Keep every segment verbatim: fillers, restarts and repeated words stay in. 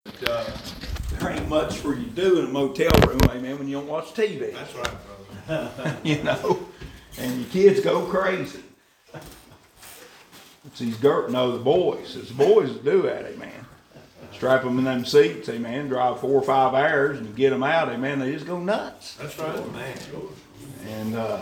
But, uh, there ain't much for you to do in a motel room, amen, when you don't watch T V. That's right, brother. You know, and your kids go crazy. It's these girls, no, the boys. It's the boys that do that, amen. Strap them in them seats, amen, drive four or five hours, and you get them out, amen, they just go nuts. That's right, man. And, uh,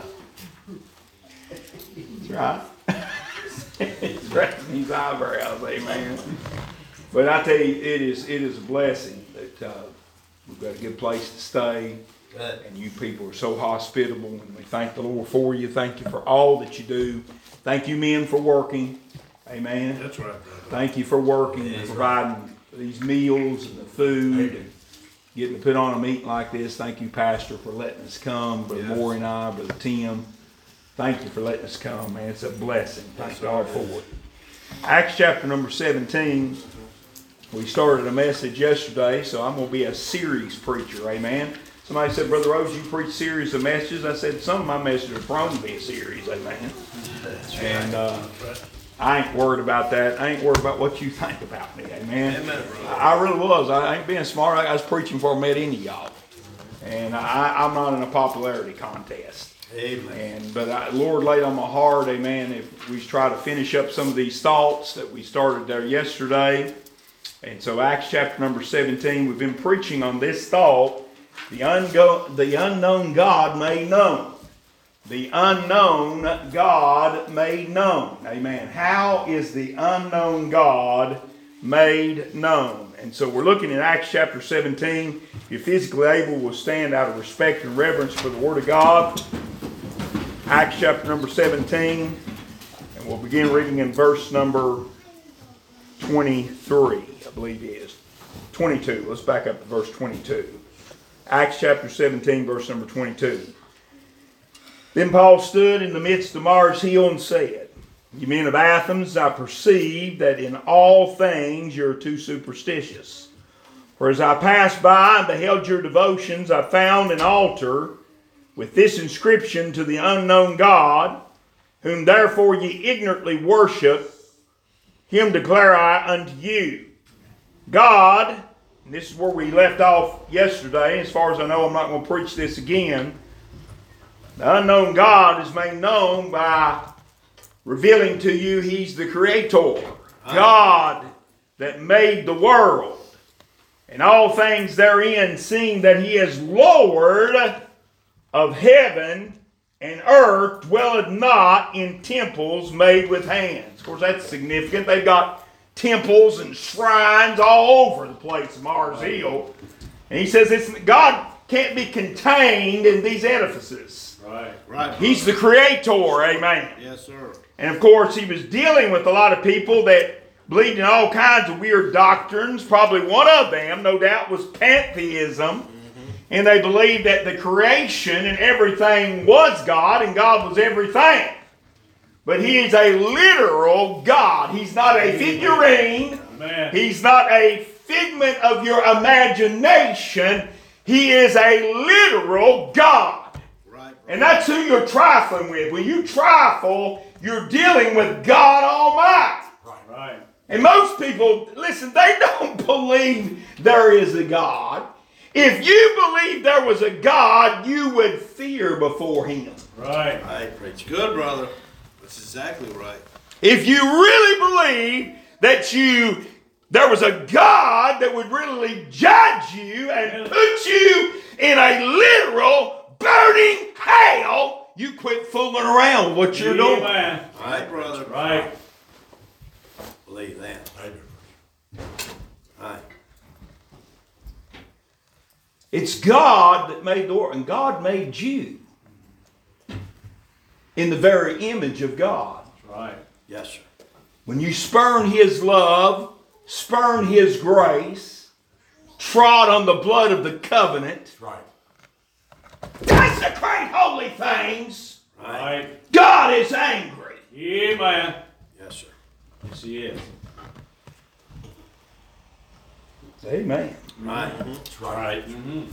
that's right. Scratching these eyebrows, amen. But I tell you, it is it is a blessing that uh, we've got a good place to stay. Good. And you people are so hospitable, and we thank the Lord for you. Thank you for all that you do. Thank you, men, for working. Amen. That's right, brother. Thanking you for working and That's providing right. these meals and the food and getting to put on a meeting like this. Thank you, Pastor, for letting us come. Brother Yes. Maury and I, Brother Tim. Thank you for letting us come, man. It's a blessing. Thank Yes, God sir. for it. Acts chapter number seventeen. We started a message yesterday, so I'm going to be a series preacher. Amen. Somebody said, Brother Rose, you preach series of messages. I said, some of my messages are prone to be a series. Amen. That's And right. uh, That's right. I ain't worried about that. I ain't worried about what you think about me. Amen. Amen, brother. I really was. I ain't being smart. I was preaching before I met any of y'all. And I, I'm not in a popularity contest. Amen. And but I, Lord laid on my heart, amen, if we try to finish up some of these thoughts that we started there yesterday. And so Acts chapter number seventeen, we've been preaching on this thought, the, ungo- the unknown God made known. The unknown God made known. Amen. How is the unknown God made known? And so we're looking at Acts chapter seventeen. If you're physically able, we'll stand out of respect and reverence for the Word of God. Acts chapter number seventeen. And we'll begin reading in verse number twenty-three, I believe it is. twenty-two. Let's back up to verse twenty-two. Acts chapter seventeen, verse number twenty-two. Then Paul stood in the midst of Mars Hill and said, "You men of Athens, I perceive that in all things you're too superstitious. For as I passed by and beheld your devotions, I found an altar with this inscription to the unknown God, whom therefore ye ignorantly worship, him declare I unto you. God," and this is where we left off yesterday, as far as I know I'm not going to preach this again. The unknown God is made known by revealing to you He's the Creator. God that made the world and all things therein, seeing that He is Lord of heaven and earth, dwelleth not in temples made with hands. Of course, that's significant. They've got temples and shrines all over the place, Mars Hill. And he says it's, God can't be contained in these edifices. Right. Right. He's the Creator, amen. Yes, sir. And of course, he was dealing with a lot of people that believed in all kinds of weird doctrines. Probably one of them, no doubt, was pantheism. Mm-hmm. And they believed that the creation and everything was God, and God was everything. But He is a literal God. He's not a figurine. Amen. He's not a figment of your imagination. He is a literal God. Right. And that's who you're trifling with. When you trifle, you're dealing with God Almighty. Right. Right. And most people, listen, they don't believe there is a God. If you believed there was a God, you would fear before Him. Right. Right. Preach good, brother. That's exactly right. If you really believe that you there was a God that would really judge you and put you in a literal burning hell, you quit fooling around with what you're doing. Amen. Right, brother. Right. Believe that. Right. It's God that made the world, and God made you in the very image of God. Right. Yes, sir. When you spurn His love, spurn His grace, trod on the blood of the covenant, Right. desecrate holy things, Right. God is angry. Amen. Yes, sir. Yes, He is. Amen. Right. Mm-hmm. That's right. Mm-hmm.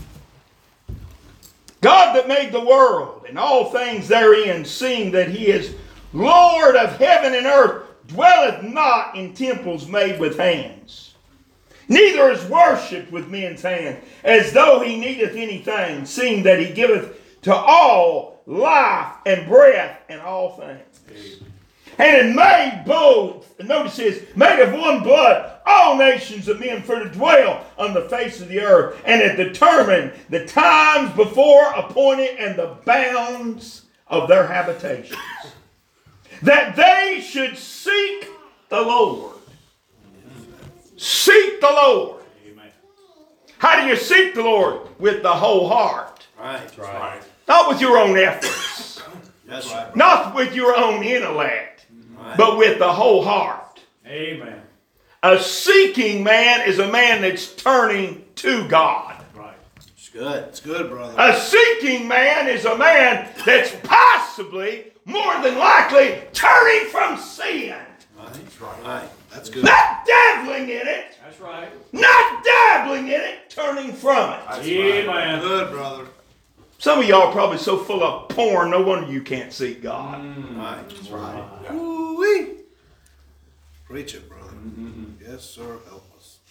God that made the world and all things therein, seeing that He is Lord of heaven and earth, dwelleth not in temples made with hands. neither is worshipped with men's hands, as though he needeth anything, seeing that he giveth to all life and breath and all things. And it made both, notice this, made of one blood all nations of men for to dwell on the face of the earth, and it determined the times before appointed and the bounds of their habitations, that they should seek the Lord. Seek the Lord. Amen. How do you seek the Lord? With the whole heart. Right. That's right. Not with your own efforts. That's right. Not with your own intellect. Right. But with the whole heart. Amen. A seeking man is a man that's turning to God. Right. It's good. It's good, brother. A seeking man is a man that's possibly, more than likely, turning from sin. Right. Right. Right. That's good. Not dabbling in it. That's right. Not dabbling in it, turning from it. That's Amen. right. Good, brother. Some of y'all are probably so full of porn, no wonder you can't seek God. Right. That's right. Ooh-wee. Preach it, brother. Mm-hmm. Yes, sir. Help us.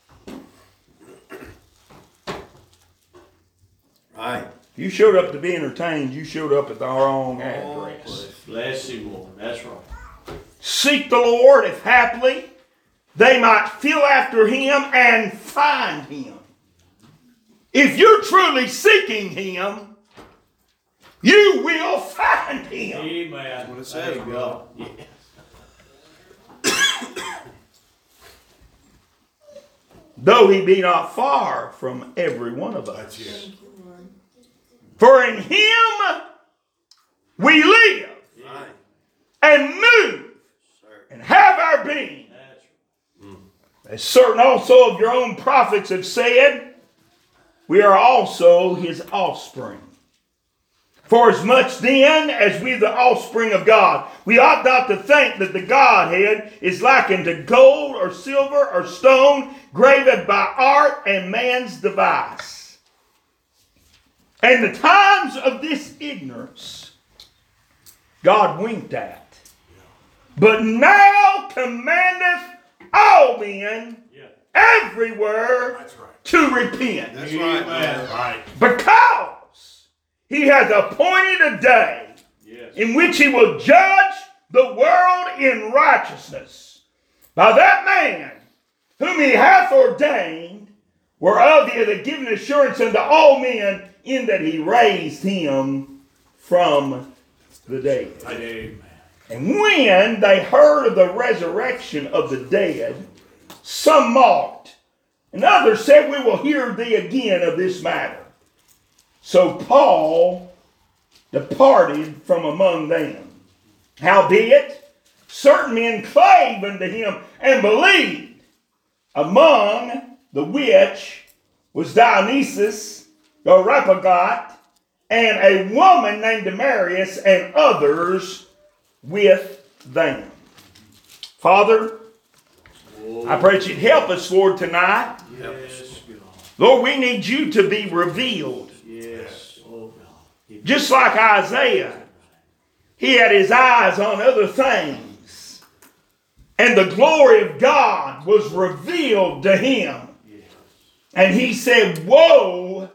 Right. If you showed up to be entertained, you showed up at the wrong address. Bless you, Lord. That's right. Seek the Lord, if haply they might feel after him and find him. If you're truly seeking him, you will find him. Amen. That's what it There says, you brother. go. Yeah. Though he be not far from every one of us. That's it. For in him we live Right. and move Sir. and have our being. That's right. As certain also of your own prophets have said, we are also his offspring. For as much then as we are the offspring of God, we ought not to think that the Godhead is likened to gold or silver or stone, graven by art and man's device. And the times of this ignorance God winked at, but now commandeth all men Yeah. everywhere That's right. to repent. That's right, Amen. man. Right. Because he hath appointed a day Yes. in which he will judge the world in righteousness by that man whom he hath ordained, whereof he hath given assurance unto all men, in that he raised him from the dead. Amen. And when they heard of the resurrection of the dead, some mocked, and others said, we will hear thee again of this matter. So Paul departed from among them. Howbeit, certain men clave unto him and believed, among the which was Dionysius the Areopagite, and a woman named Damaris, and others with them. Father, I pray that you'd help us, Lord, tonight. Yes, God. Lord, we need you to be revealed. Yes. Oh, God. Just like Isaiah, he had his eyes on other things, and the glory of God was revealed to him. And he said, woe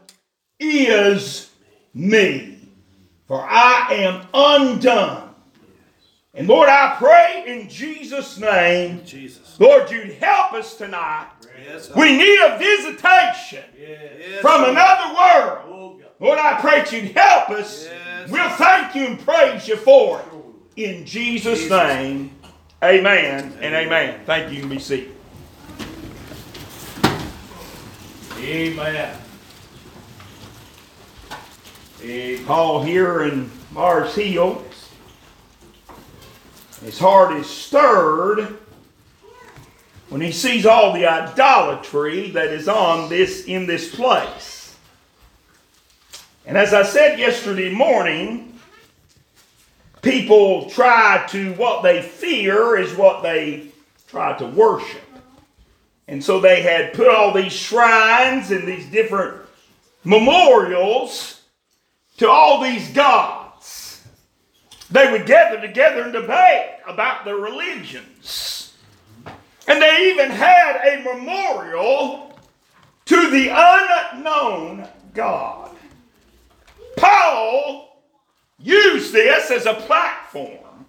is me, for I am undone. And Lord, I pray in Jesus' name, Jesus. Lord, you'd help us tonight. Yes, sir. We need a visitation Yes. from sir. another world. Oh, God. Lord, I pray that you'd help us. Yes. We'll thank you and praise you for it. In Jesus' Jesus. name, amen and amen. Thank you. You can be seated. Amen. Amen. Paul here in Mars Hill, his heart is stirred when he sees all the idolatry that is on this in this place. And as I said yesterday morning, people try to, what they fear is what they try to worship. And so they had put all these shrines and these different memorials to all these gods. They would gather together and debate about their religions. And they even had a memorial to the unknown God. Paul used this as a platform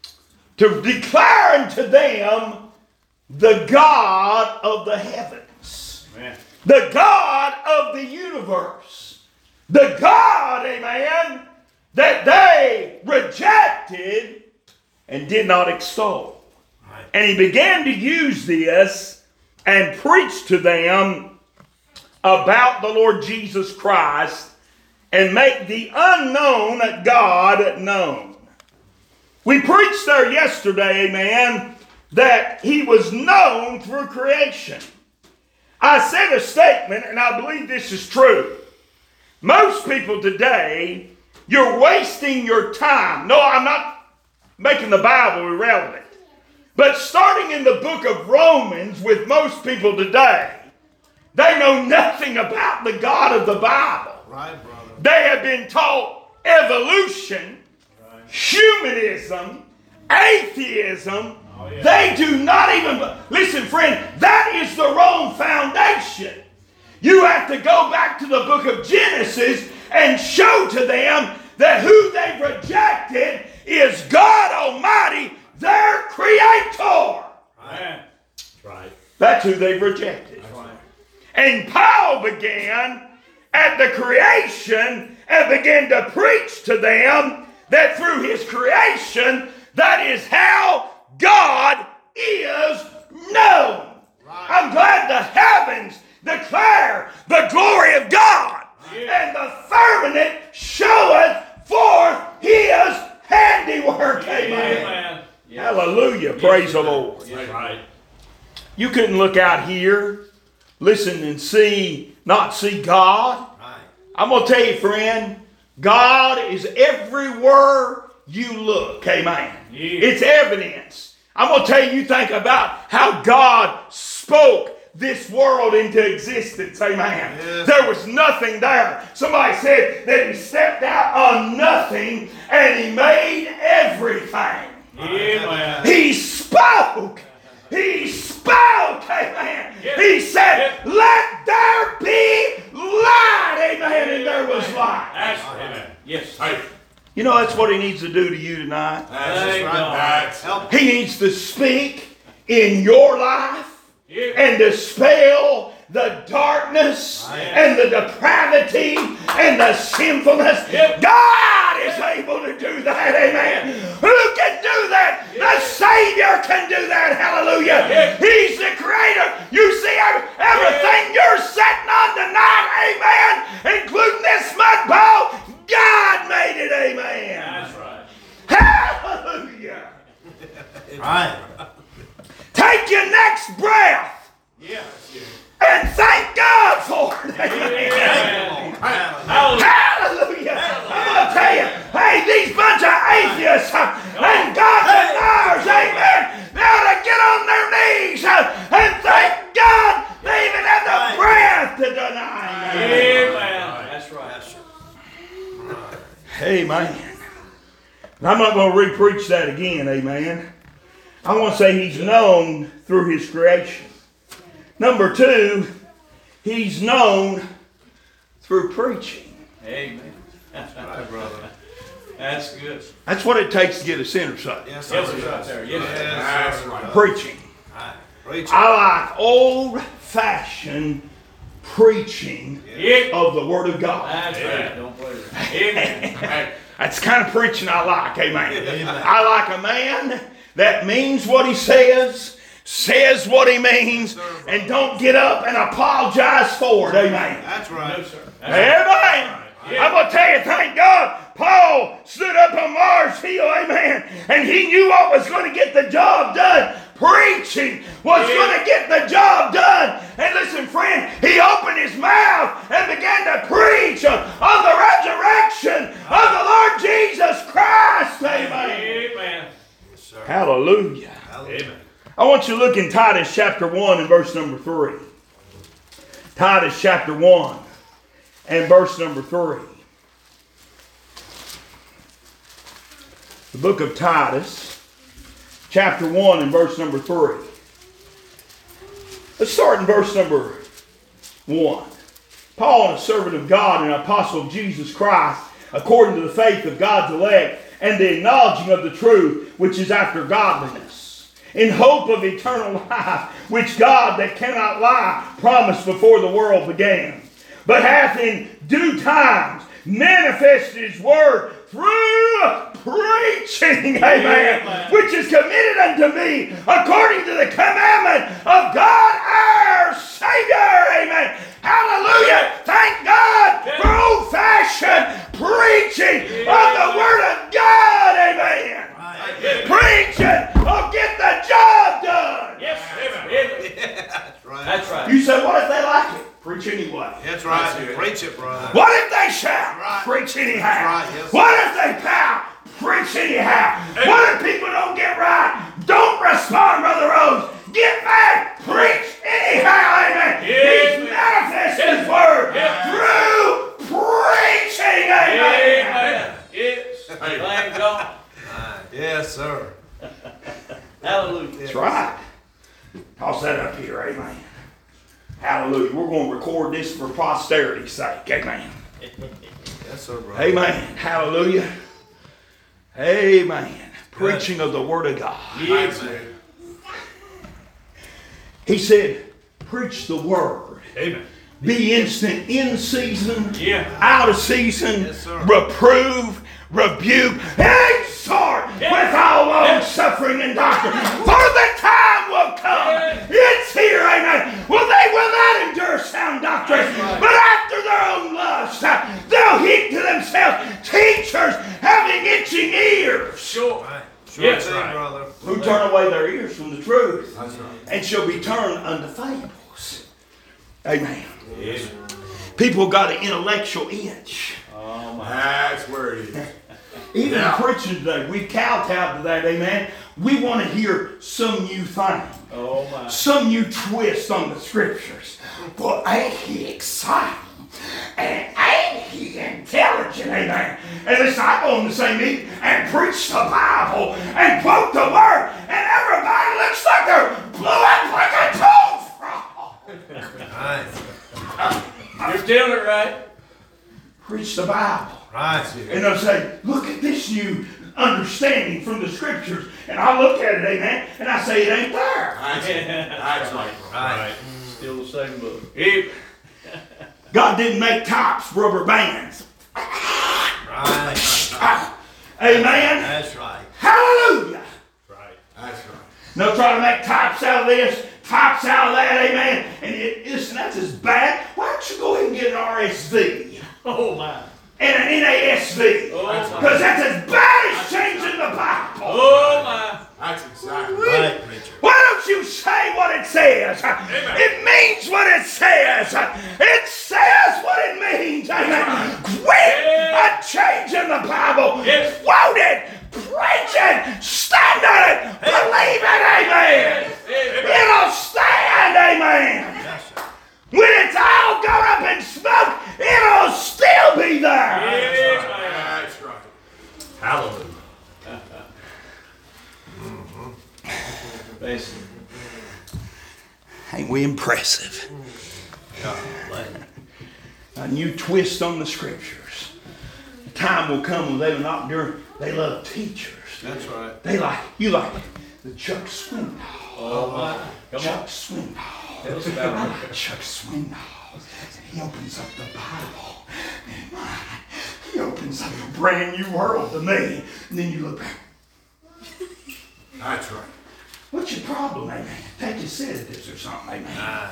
to declare unto them the God of the heavens, amen. The God of the universe, the God, amen, that they rejected and did not extol. Right. And he began to use this and preach to them about the Lord Jesus Christ and make the unknown God known. We preached there yesterday, amen, that he was known through creation. I said a statement, and I believe this is true. Most people today, you're wasting your time. No, I'm not making the Bible irrelevant. But starting in the book of Romans with most people today, they know nothing about the God of the Bible. Right, brother. They have been taught evolution, right, humanism, atheism. Oh, yeah. They do not even, listen friend, that is the wrong foundation. You have to go back to the book of Genesis and show to them that who they've rejected is God Almighty, their Creator. Right. Right. That's who they've rejected. Right. And Paul began at the creation and began to preach to them that through his creation, that is how God is known. Right. I'm glad the heavens declare the glory of God, yeah, and the firmament showeth forth his handiwork. Yeah, amen. Amen. Yes. Hallelujah. Yes. Praise the Lord. Yes. Right. You couldn't look out here, listen and see, not see God. Right. I'm going to tell you, friend, God is everywhere you look. Amen. Yes. It's evidence. I'm going to tell you, you think about how God spoke this world into existence. Amen. Yes. There was nothing there. Somebody said that he stepped out on nothing and he made everything. Amen. He spoke. He spoke. Amen. Yes. He said, yes, let there be light. Amen. And there was light. That's amen. Yes. Right. You know, that's what he needs to do to you tonight. That's right. That's he needs to speak in your life, yeah, and dispel the darkness, right, and the depravity and the sinfulness. Yeah. God is able to do that. Amen. Who can do that? Yeah. The Savior can do that. Hallelujah. Yeah. He's the Creator. You see everything, yeah, you're sitting on tonight. Amen. Including this mud bowl. God made it, amen. That's right. Hallelujah. Right. Take your next breath. Yeah. And thank God for it. Amen. Yeah. Hallelujah. Hallelujah. Hallelujah. I'm going to tell you, hey, these bunch of atheists uh, and God deniers, amen, they ought to get on their knees uh, and thank God they even have the breath to deny. Amen. Amen. That's right. That's right. Amen. I'm not going to re-preach that again, amen. I want to say he's known through his creation. Number two, he's known through preaching. Amen. That's right, brother. That's good. That's what it takes to get a sinner saved. Yes, yes, right there. Yes, yes, that's right. Preaching. Right. Preaching. I like old-fashioned preaching, yeah, of the Word of God. That's right. Don't play with it. Amen. That's the kind of preaching I like. Amen. Amen. I like a man that means what he says, says what he means, yes, sir, and don't get up and apologize for it. Amen. That's right. No, sir. That's amen. Right. Yeah. I'm going to tell you, thank God, Paul stood up on Mars Hill, amen, and he knew what was going to get the job done. Preaching was, yeah, going to get the job done. And listen, friend, he opened his mouth and began to preach on, on the resurrection of the Lord Jesus Christ. Amen. Amen. Yes, sir. Hallelujah. Hallelujah. Amen. I want you to look in Titus chapter one and verse number three. Titus chapter one and verse number three. The book of Titus, chapter one and verse number three. Let's start in verse number one. Paul, a servant of God and an apostle of Jesus Christ, according to the faith of God's elect, and the acknowledging of the truth, which is after godliness, in hope of eternal life, which God that cannot lie promised before the world began, but hath in due times manifested his word through preaching, amen, amen, which is committed unto me according to the commandment of God our Savior, amen. Hallelujah. Thank God for old-fashioned preaching of the Word of God, amen. Preaching will get the job done. Yes, amen. That's right. That's right. You say, what if they like it? Preach anyway. That's right. Preach it, brother. What if they shout? Right. Preach anyhow. Right, yes. What if they pout? Preach anyhow. Amen. What if people don't get right? Don't respond, Brother Rose. Get mad. Preach anyhow. Amen. Yes. He's manifested His word yes. through preaching. Amen. Amen. Yes. Thank God. Yes, sir. Hallelujah. That's right. Toss that up here. Amen. Hallelujah. We're going to record this for posterity's sake. Amen. Yes, sir, brother. Amen. Hallelujah. Amen. Preaching of the Word of God. Yes. He said, preach the Word. Amen. Be instant in season, Yeah. out of season, Yes, sir. reprove, rebuke, exhort Yeah. with all long Yeah. suffering and doctrine. For the time will come. Yeah. It's here, amen. Well, they will not endure sound doctrine, Right. but after their own lust, uh, they'll heap to themselves teachers having itching ears, Sure. Right. Sure Yes, thing, right. brother. who turn away their ears from the truth, That's right. and shall be turned unto fables. Amen. Yes. People got an intellectual itch. Oh my. That's where it is. Even Yeah. preaching today, we kowtowed to that, amen. We want to hear some new thing, Oh my. some new twist on the scriptures. Boy, ain't he exciting? And ain't he intelligent, amen? And listen, I go in the same meeting and preach the Bible and quote the word, and everybody looks like they're blew up like a toad frog. Right. You're telling it right. Preach the Bible. Right. And they'll say, look at this new understanding from the scriptures. And I look at it, amen, and I say, it ain't there. That's, that's right. Right. Still the same book. Amen. God didn't make tops, rubber bands. Right. Amen. That's right. Hallelujah. Right. That's right. No try to make tops out of this, tops out of that, amen. And it, listen, that's as bad. Why don't you go ahead and get an R S V Oh my. and an N A S V? Oh my. Because that's as bad as changing the Bible. Oh my. That's exactly Right, preacher. Why don't you say what it says? It means what it says. It says what it means. Amen. Quit Yeah. changing the Bible. Yes. Quote it. Preach it. Stand on it. Believe it. Amen. Yes. It'll stand. Amen. Yes, sir. When it's all gone up in smoke, it'll still be there. Yes, man. That's right. Hallelujah. Listen. Ain't we impressive? A new twist on the scriptures. The time will come when they will not endure. They love teachers. That's right. They like, you like the Chuck Swindoll. Oh my. Come Chuck on. Swindoll. Tell us I about like Chuck Swindoll. He opens up the Bible. And my, he opens up a brand new world to me. And then you look back. That's right. What's your problem, amen? Take your sedatives or something, amen.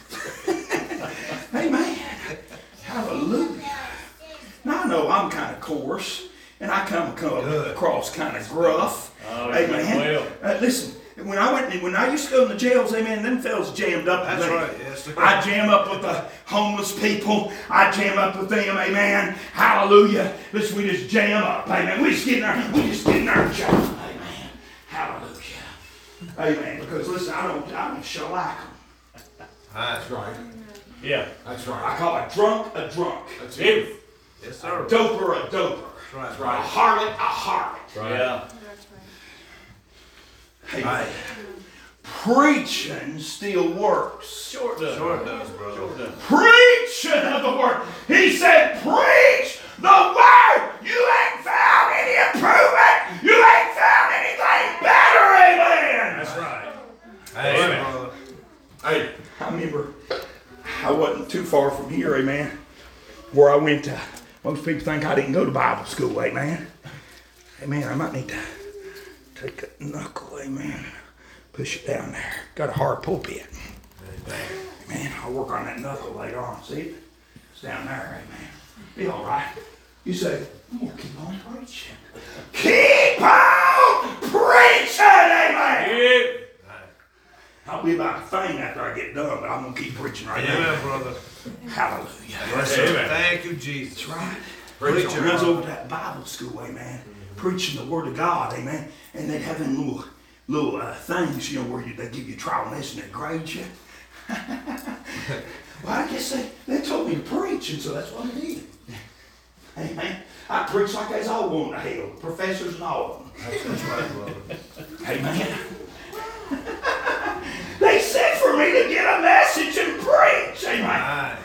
Amen. Hallelujah. Now I know I'm kind of coarse, and I come, come across kind of gruff. Oh, amen. well. Uh, listen, when I went, when I used to go in the jails, amen, them fellas jammed up with That's me. right. Yes, sir. I jam up with the homeless people. I jam up with them, amen. Hallelujah. Listen, we just jam up, amen. We just get in there, we just get in there and jam, amen. Hallelujah. Amen. Because listen, I don't, I don't shellac them. That's That's right. Yeah. That's I right. call a drunk a drunk. That's Amen. it. Yes, sir. Doper a doper. That's A right. harlot a harlot. Yeah. Amen. preaching still works. Sure does. Sure it does, brother. Sure does. Preaching of the word. He said, preach the word. You ain't found any improvement. You ain't found anything better. Amen. That's right. Hey, Amen. brother. Hey, I remember I wasn't too far from here, amen, where I went to. Most people think I didn't go to Bible school, amen. Amen, I might need to take a knuckle, amen, push it down there. Got a hard pulpit. Amen, I'll work on that knuckle later on, see it? It's down there, amen. Be all right. You say, I'm going to keep on preaching. Keep on preaching, amen. Yeah. I'll be about to faint after I get done, but I'm going to keep preaching right now. Amen, brother. Hallelujah. Yes, sir. Amen. Thank you, Jesus. That's right. Preach Preaching it, runs brother. over that Bible school, amen. Preaching the Word of God, amen. And they'd have them little, little uh, things, you know, where you, they give you trial and this and they grade you. Well, I guess they, they told me to preach, and so that's what I did. Amen. I preach like they was all going to hell, professors and all of them. That's right, brother. Amen. They said for me to get a message and preach. Amen. Right.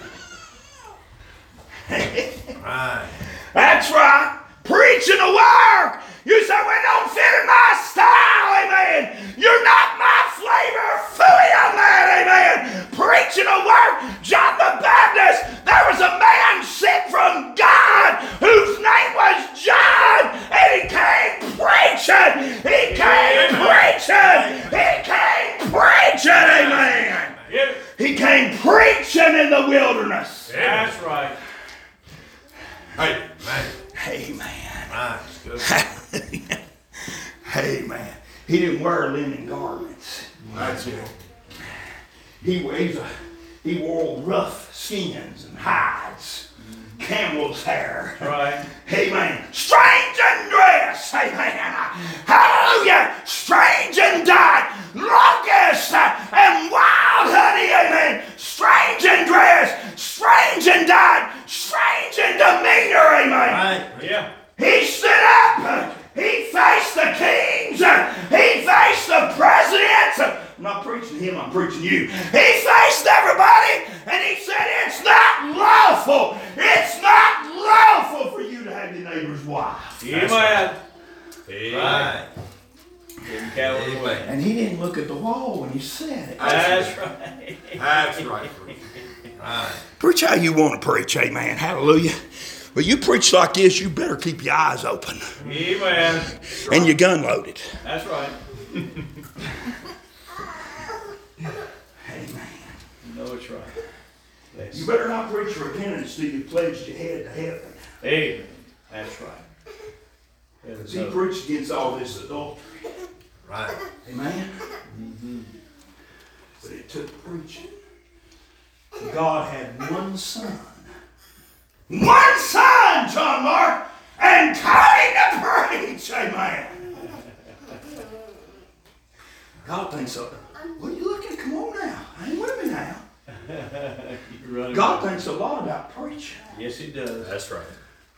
Right. That's right. Preaching the word. You say, well, it don't fit in my style, amen. You're not my flavor. Fooey on that, amen. Preaching the word. John the Baptist, there was a man sent from God whose name was John, and he came preaching. He came preaching. He came preaching, amen. Yeah. He came preaching in the wilderness. That's right. hey, Man. Amen. Right. It's good. Amen. He didn't wear linen garments. that's it. He, he's a, he wore rough skins and hides, camel's hair. Right. Amen. Strange and dress. Amen. Hallelujah. Strange and dyed. Locust and wild honey. Amen. Strange and dress. Strange and dyed. Strange in demeanor. Amen. Right. Yeah. He stood up. He faced the kings. He faced the presidents. I'm not preaching him, I'm preaching you. He faced everybody and he said, it's not lawful. It's not lawful for you to have your neighbor's wife. Amen. Right. Didn't count it away. And he didn't look at the wall when he said it. That's right. That's right. Right. Preach how you want to preach, amen. Hallelujah. But you preach like this, you better keep your eyes open Amen. and your gun loaded. That's right. Amen. You know it's right. That's You better not preach repentance till you pledged your head to heaven. Amen. That's right. There's He no- preached against all this adultery. Right. Amen? But it took preaching. God had one son. One son, John Mark, and called him to preach. Amen. God thinks so. What are you looking? Come on now. Hang with me now. You're running God right. thinks a lot about preaching. Yes, he does. That's right.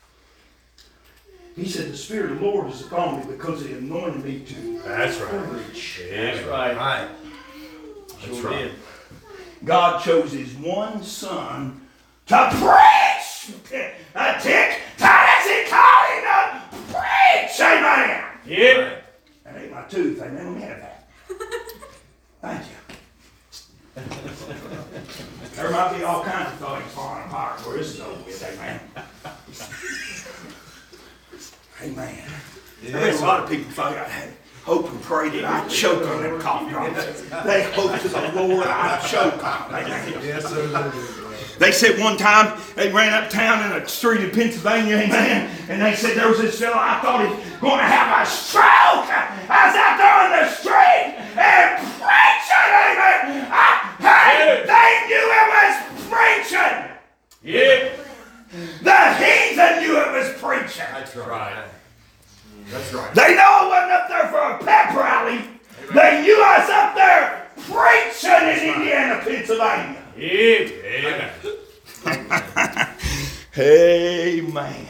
He said, the Spirit of the Lord is upon me because he anointed me to That's right. preach. That's right. Right. Sure right. did. God chose his one son to preach. A tick, that is he called him to preach. Amen. Yeah. That ain't my tooth. Amen. Let me have that. Thank you. There might be all kinds of things falling apart where this is over with. Amen. Amen. There's a lot of people think I had hope and pray that I choke on them cough drops. They hope to the Lord I choke on them. Amen. Yes, sir. They said one time they ran uptown in a street in Pennsylvania, amen, and they said there was this fellow, I thought he was going to have a stroke. I was out there on the street and preaching, amen. I, hey, they knew it was preaching. Yeah. The heathen knew it was preaching. That's right. That's right. They know I wasn't up there for a pep rally. They knew I was up there preaching in Indiana, Pennsylvania. Yeah. Amen. Amen.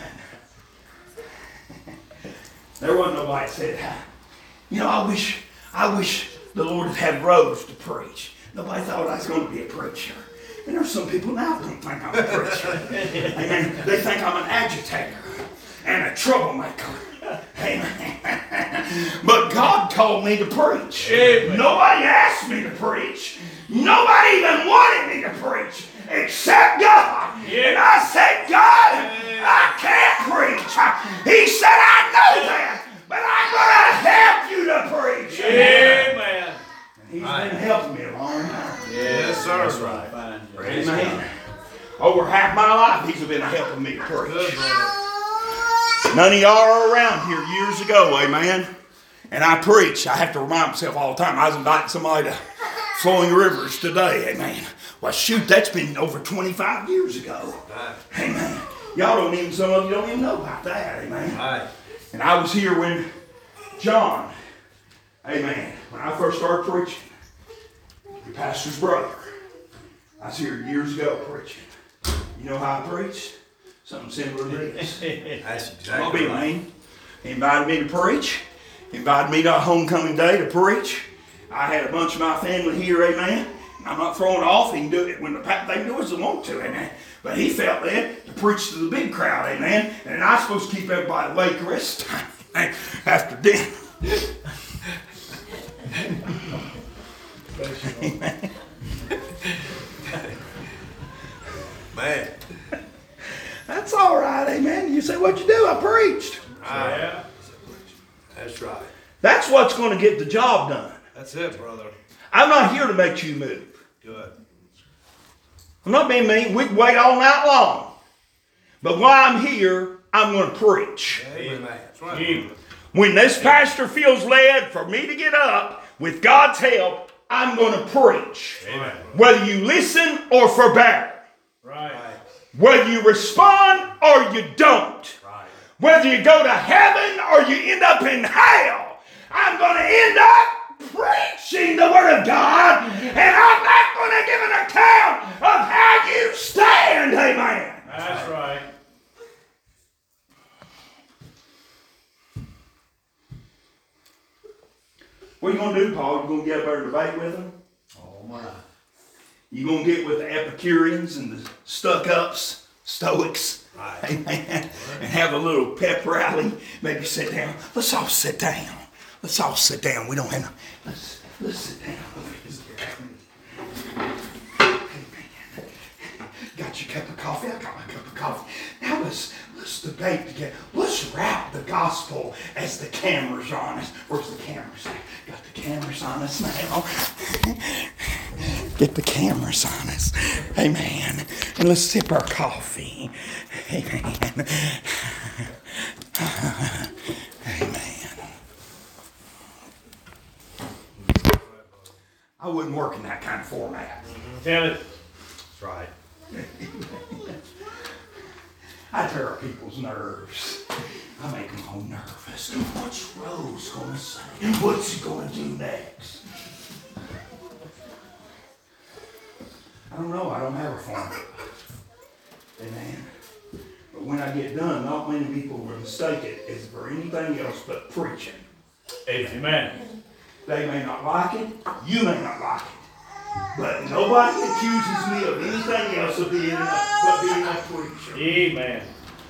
There wasn't nobody that said, you know, I wish, I wish the Lord had rose to preach. Nobody thought I was going to be a preacher. And there's some people now that don't think I'm a preacher. Amen. They think I'm an agitator and a troublemaker. Amen. But God told me to preach. Amen. Nobody asked me to preach. Nobody even wanted me to preach except God. Yeah. And I said, God, I can't preach. He said, I know that, but I'm going to help you to preach. Amen. He's been helping me a long time. Yes, sir. That's right. Praise Amen. Over half my life, he's been helping me to Good, preach. brother. None of y'all are around here years ago, amen. And I preach. I have to remind myself all the time. I was inviting somebody to Flowing Rivers today, amen. Well, shoot, that's been over twenty-five years ago. Amen. Y'all don't even, some of you don't even know about that, amen. Right. And I was here when John, amen, when I first started preaching, your pastor's brother. I was here years ago preaching. You know how I preached? Something similar to this. That's I'll be exactly right. mean. He invited me to preach. He invited me to homecoming day to preach. I had a bunch of my family here, amen. I'm not throwing it off. He can do it when the, they can do it as they want to, amen. But he felt led to preach to the big crowd, amen. And I'm supposed to keep everybody awake the rest of the time, amen, after dinner. Amen. Man. That's all right, amen. You say, what'd you do? I preached. Yeah. That's right. That's what's going to get the job done. That's it, brother. I'm not here to make you move. Good. I'm not being mean. We can wait all night long. But while I'm here, I'm going to preach. Amen. That's right. Amen. When this pastor feels led for me to get up, with God's help, I'm going to preach. Amen. Whether you listen or forbear. Right. Whether you respond or you don't. Right. Whether you go to heaven or you end up in hell. I'm going to end up preaching the Word of God. And I'm not going to give an account of how you stand. Amen. That's right. What are you going to do, Paul? You going to get up there and debate with them? Oh my. You going to get with the Epicureans and the stuck-ups, Stoics, Right. amen, and have a little pep rally? Maybe sit down. Let's all sit down. Let's all sit down. We don't have no... Let's, let's sit down. Amen. Got your cup of coffee? I got my cup of coffee. Now let's, let's debate together. Let's wrap the gospel as the cameras are on us. Where's the cameras at? Got the cameras on us now. Get the cameras on us. Amen. And let's sip our coffee. Amen. Amen. I wouldn't work in that kind of format. Tell it. That's right. I tear up people's nerves. I make them all nervous. What's Rose gonna say? What's he gonna do next? I don't know. I don't have a formula. Amen. But when I get done, not many people will mistake it as for anything else but preaching. Amen. They may not like it. You may not like it. But nobody accuses me of anything else of being a, but being a preacher. Amen.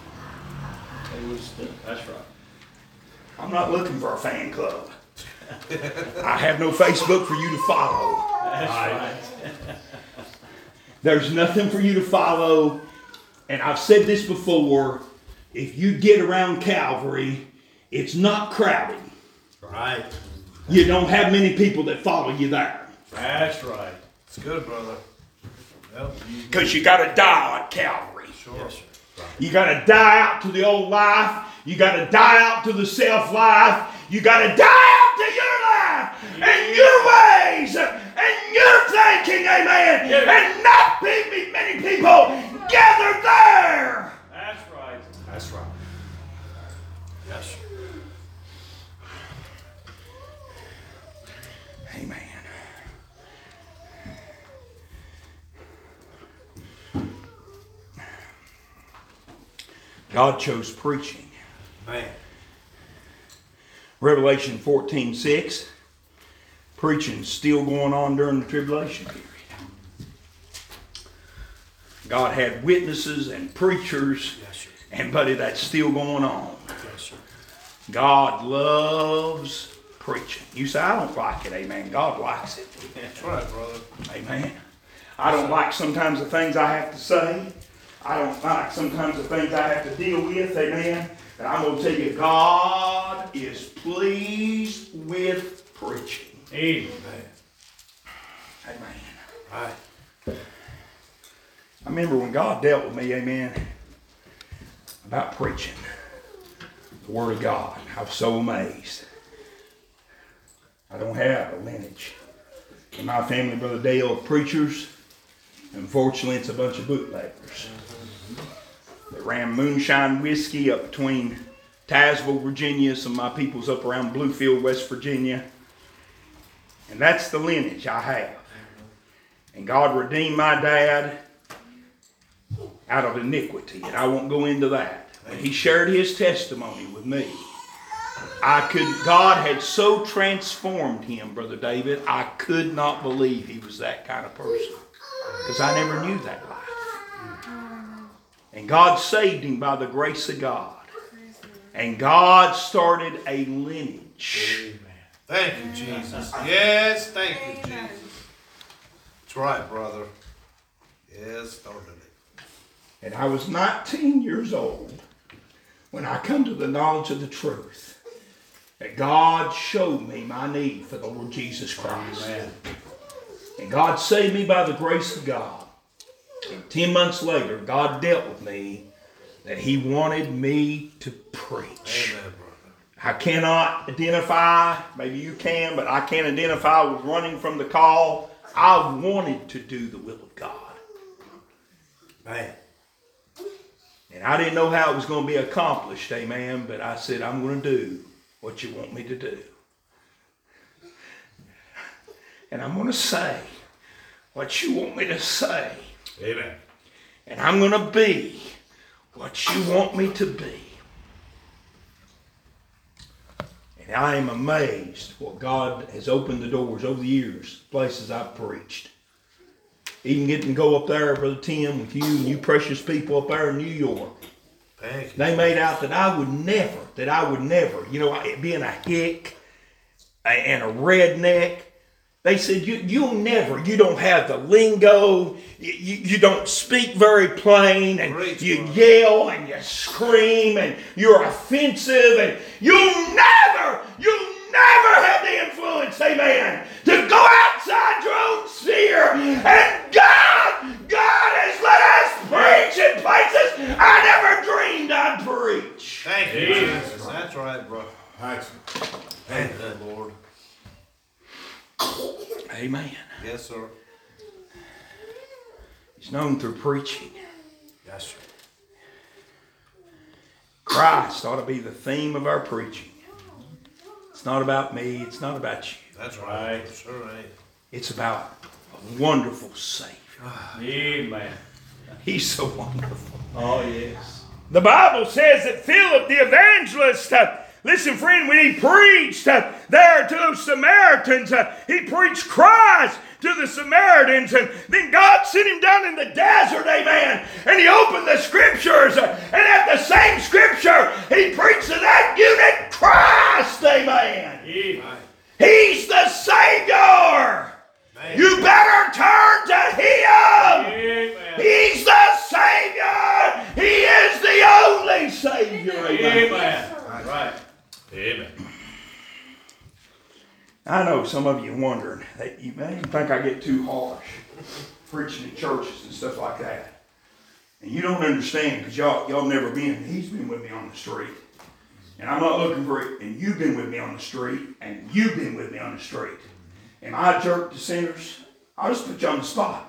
That's right. I'm not looking for a fan club. I have no Facebook for you to follow. That's right. There's nothing for you to follow. And I've said this before. If you get around Calvary, it's not crowded. Right. You don't have many people that follow you there. That's right. It's good, brother. Well, you, Because you got to die at Calvary. sure. Yes, sir. You got to die out to the old life. You got to die out to the self-life. You got to die out to your life and your ways and your thinking, amen. And not be many people gathered there. That's right. That's right. Yes, sir. Amen. God chose preaching. Man. Revelation fourteen six. Preaching's still going on during the tribulation period. God had witnesses and preachers, and buddy, that's still going on. God loves preaching. You say, I don't like it, amen. God likes it. That's right, brother. Amen. I don't like sometimes the things I have to say. I don't like sometimes the things I have to deal with, amen. But I'm going to tell you, God is pleased with preaching. Amen. Amen. Right. I remember when God dealt with me, amen, about preaching the Word of God. I was so amazed. I don't have a lineage in my family, Brother Dale, of preachers. Unfortunately, it's a bunch of bootleggers. They ran moonshine whiskey up between Tazewell, Virginia. Some of my people's up around Bluefield, West Virginia. And that's the lineage I have. And God redeemed my dad out of iniquity. And I won't go into that. When he shared his testimony with me, I could, God had so transformed him, Brother David, I could not believe he was that kind of person. Because I never knew that life. And God saved him by the grace of God. And God started a lineage. Amen. Thank you, Jesus. Yes, thank you, Jesus. That's right, brother. Yes, started it. And I was nineteen years old when I come to the knowledge of the truth that God showed me my need for the Lord Jesus Christ. Amen. And God saved me by the grace of God. And ten months later, God dealt with me that he wanted me to preach. Amen, brother. I cannot identify, maybe you can, but I can't identify with running from the call. I wanted to do the will of God. Man. And I didn't know how it was going to be accomplished, amen, but I said, I'm going to do what you want me to do. And I'm going to say what you want me to say. Amen. And I'm going to be what you want me to be. And I am amazed what God has opened the doors over the years, places I've preached. Even getting to go up there, Brother Tim, with you and you precious people up there in New York. Thank you. They made out that I would never, that I would never, you know, being a hick and a redneck, they said, you, you'll never, you don't have the lingo, you, you, you don't speak very plain, and Great, you bro. yell and you scream, and you're offensive, and you'll never, you'll never have the influence, amen, to go outside your own sphere. And God, God has let us preach in places I never dreamed I'd preach. Thank you, Amen. Jesus. That's right, bro. That's, Thank you, Lord. Amen. Yes, sir. He's known through preaching. Yes, sir. Christ ought to be the theme of our preaching. It's not about me. It's not about you. That's right. Right. Sure ain't. It's about a wonderful Savior. Amen. He's so wonderful. Oh, yes. The Bible says that Philip the evangelist, uh, listen friend, when he preached uh, there to those Samaritans, uh, he preached Christ to the Samaritans, and then God sent him down in the desert, amen, and he opened the scriptures, uh, and at the same scripture, he preached to that unit Christ, amen. Amen. He's the Savior. Man. You better turn to Him. Amen. He's the Savior. He is the only Savior. Amen. Amen. Right. Amen. I know some of you wondering that you may think I get too harsh preaching in churches and stuff like that. And you don't understand because y'all, y'all never been. He's been with me on the street. And I'm not looking for it. And you've been with me on the street. And you've been with me on the street. Am I a jerk to sinners? I'll just put you on the spot.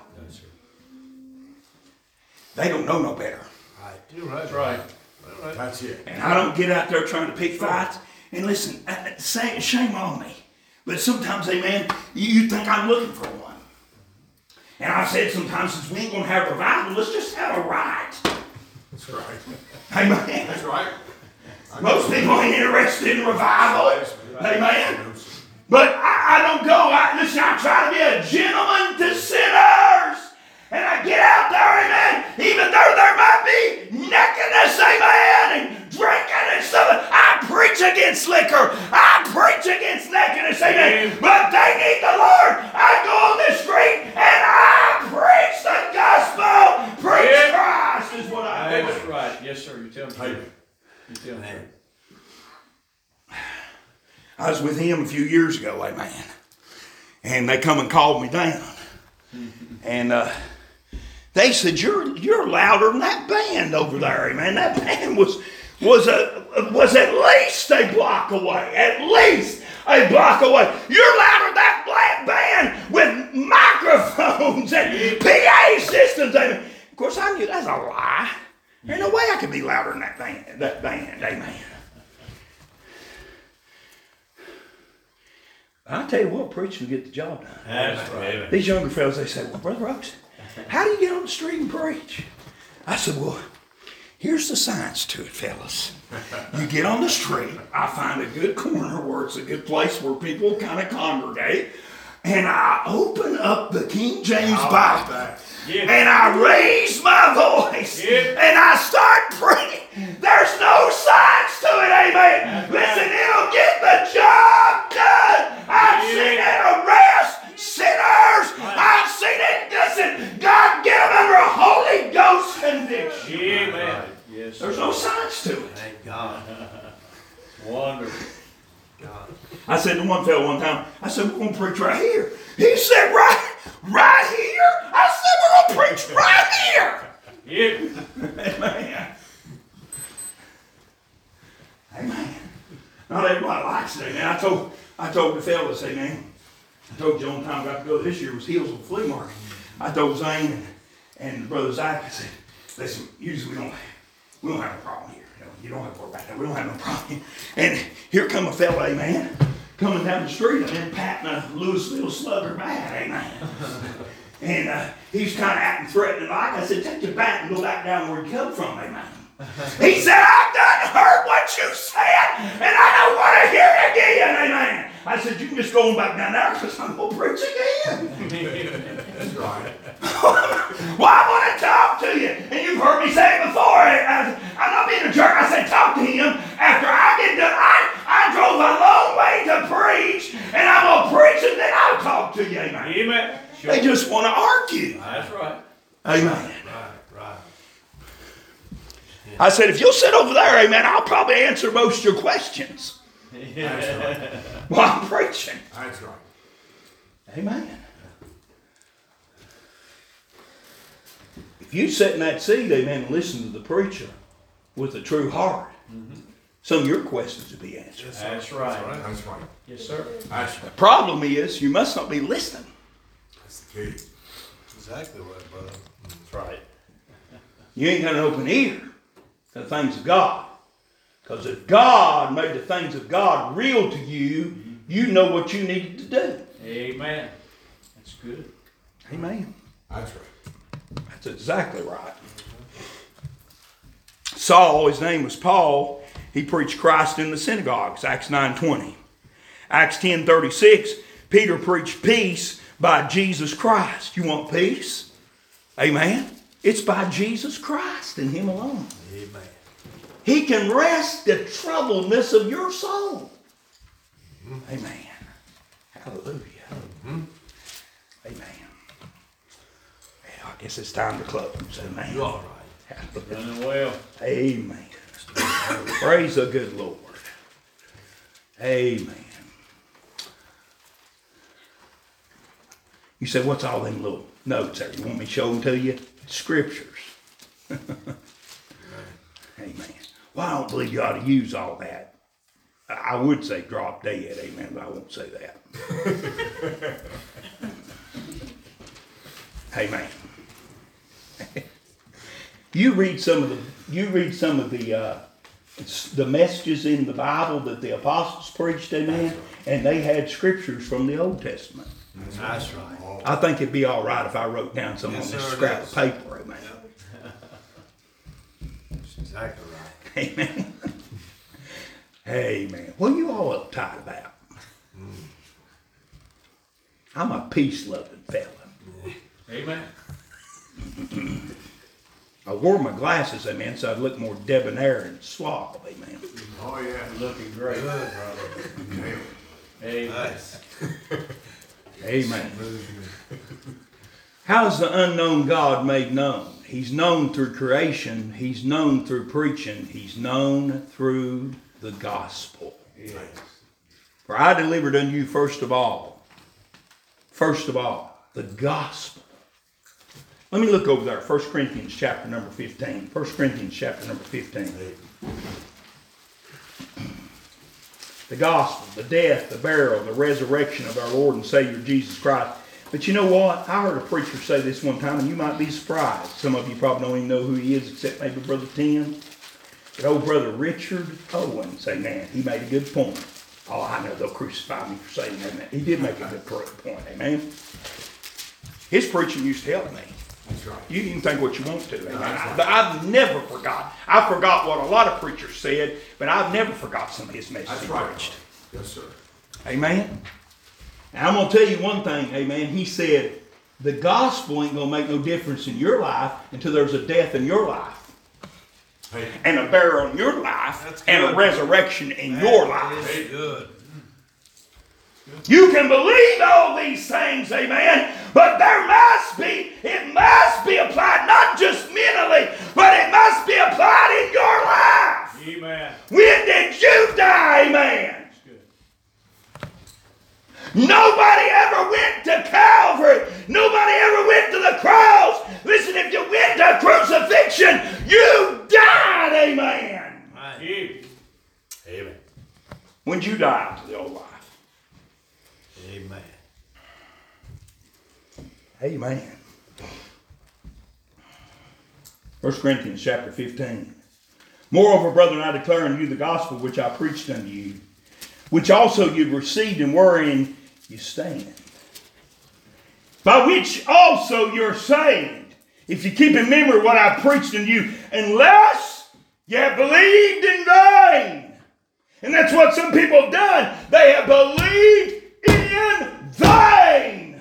They don't know no better. Right. You're right. That's right. Right. that's it. And I don't get out there trying to pick fights. And listen, uh, say, shame on me. But sometimes, amen, you, you think I'm looking for one. And I've said sometimes, since we ain't going to have revival, let's just have a riot. That's right. Amen. That's right. Most people ain't interested in revival. Amen. But I, I don't go, I, listen, I try to be a gentleman to sinners. And I get out there, amen, even though there might be nakedness, amen, and drinking and stuff. I preach against liquor. I preach against nakedness, amen. But they need the Lord. I go on the street and I preach the gospel. Preach Yeah. Christ is what I do. That's right. Yes, sir. You tell me. You tell me. I was with him a few years ago, amen. And they come and called me down. And uh, they said, you're you're louder than that band over there, amen. That band was was a was at least a block away. At least a block away. You're louder than that black band with microphones and P A systems, amen. Of course, I knew that's a lie. There's no way I could be louder than that band, that band, amen. I'll tell you what, preaching will get the job done. That's right. These younger fellas, they say, well, Brother Oaks, how do you get on the street and preach? I said, well, here's the science to it, fellas. You get on the street, I find a good corner where it's a good place where people kind of congregate, and I open up the King James Bible, Yeah. and I raise my voice, Yeah. and I start praying. There's no science to it, amen. Listen, it'll get the job done. I've seen it arrest sinners. I've seen it, listen, God get them under a Holy Ghost conviction. Amen. Yes, sir. There's no science to it. Thank God. Wonderful. God. I said to one fellow one time, I said, we're going to preach right here. He said, right, right here? I said, we're going to preach right here. Yeah. Amen. Amen. Not everybody likes it, amen. I told, I told the fellas, amen. I told you the only time I got to go this year was Hills on the flea market. I told Zane and, and Brother Zach, I said, listen, usually we don't, we don't have a problem here. You know, you don't have to worry about that. We don't have no problem. And here come a fella, amen, coming down the street and then patting a Louisville Slugger bat, amen. And uh, he's kind of acting threatening like. I said, take your bat and go back down where you come from, amen. He said, I've done heard what you said, and I don't want to hear it again, amen. I said, you can just go on back down there because I'm going to preach again. That's right. Well, I want to talk to you. And you've heard me say it before. I, I'm not being a jerk. I said, talk to him. After I get done, I, I drove a long way to preach, and I'm going to preach, and then I'll talk to you, amen. Amen. Sure. They just want to argue. That's right. Amen. Right, right. I said, if you'll sit over there, amen, I'll probably answer most of your questions That's right. while I'm preaching. That's right. Amen. If you sit in that seat, amen, and listen to the preacher with a true heart, mm-hmm. some of your questions will be answered. Yes, That's sir. right. That's right. Yes, sir. That's The right. problem is you must not be listening. That's the key. Exactly right, brother. That's right. You ain't got an open ear to the things of God. Because if God made the things of God real to you, you know what you needed to do. Amen. That's good. Amen. That's right. That's exactly right. Saul, his name was Paul, he preached Christ in the synagogues, Acts nine twenty. Acts ten thirty-six, Peter preached peace by Jesus Christ. You want peace? Amen. It's by Jesus Christ and Him alone. Amen. He can rest the troubledness of your soul. Mm-hmm. Amen. Hallelujah. Mm-hmm. Amen. Well, I guess it's time to close. Amen. You're all right. Hallelujah. Running well. Amen. Praise the good Lord. Amen. You said, what's all them little notes there? You want me to show them to you? Scriptures. Amen. Well, I don't believe you ought to use all that. I would say drop dead, amen, but I won't say that. Amen. You read some of the you read some of the uh, the messages in the Bible that the apostles preached, amen, and they had scriptures from the Old Testament. That's right. I think it'd be all right if I wrote down some Yes, on this sir, it scrap is. of paper, amen. That's exactly right. Amen. Amen. What are you all uptight about? peace-loving fella. Amen. I wore my glasses, amen, so I'd look more debonair and suave, amen. Oh, yeah. Looking great. Good, brother. Nailed Amen. Nice. Amen. How is the unknown God made known? He's known through creation. He's known through preaching. He's known through the gospel. it. For I delivered unto you first of all, first of all, the gospel. Let me look over there, First Corinthians chapter number fifteen. First Corinthians chapter number fifteen. The gospel, the death, the burial, the resurrection of our Lord and Savior Jesus Christ. But you know what? I heard a preacher say this one time, and you might be surprised. Some of you probably don't even know who he is, except maybe Brother Tim. But old Brother Richard Owen say, man, he made a good point. Oh, I know they'll crucify me for saying that. He did make a good point, amen. His preaching used to help me. That's right. You can think what you want to. Amen. I, I've never forgot. I forgot what a lot of preachers said, but I've never forgot some of his messages That's he right. preached. Yes, sir. Amen. Now I'm going to tell you one thing, amen. He said, the gospel ain't going to make no difference in your life until there's a death in your life. Hey, And a burial in your life. That's And a good. resurrection in your That life. is good. You can believe all these things, amen, but there must be, it must be applied, not just mentally, but it must be applied in your life. Amen. When did you die, amen? That's good. Nobody ever went to Calvary. Nobody ever went to the cross. Listen, if you went to crucifixion, you died, amen. Right. Amen. Amen. When did you die to the old life? Amen. Amen. First Corinthians chapter fifteen. Moreover, brethren, I declare unto you the gospel which I preached unto you, which also you received and wherein you stand, by which also you're saved, if you keep in memory what I preached unto you, unless you have believed in vain. And that's what some people have done. They have believed in vain.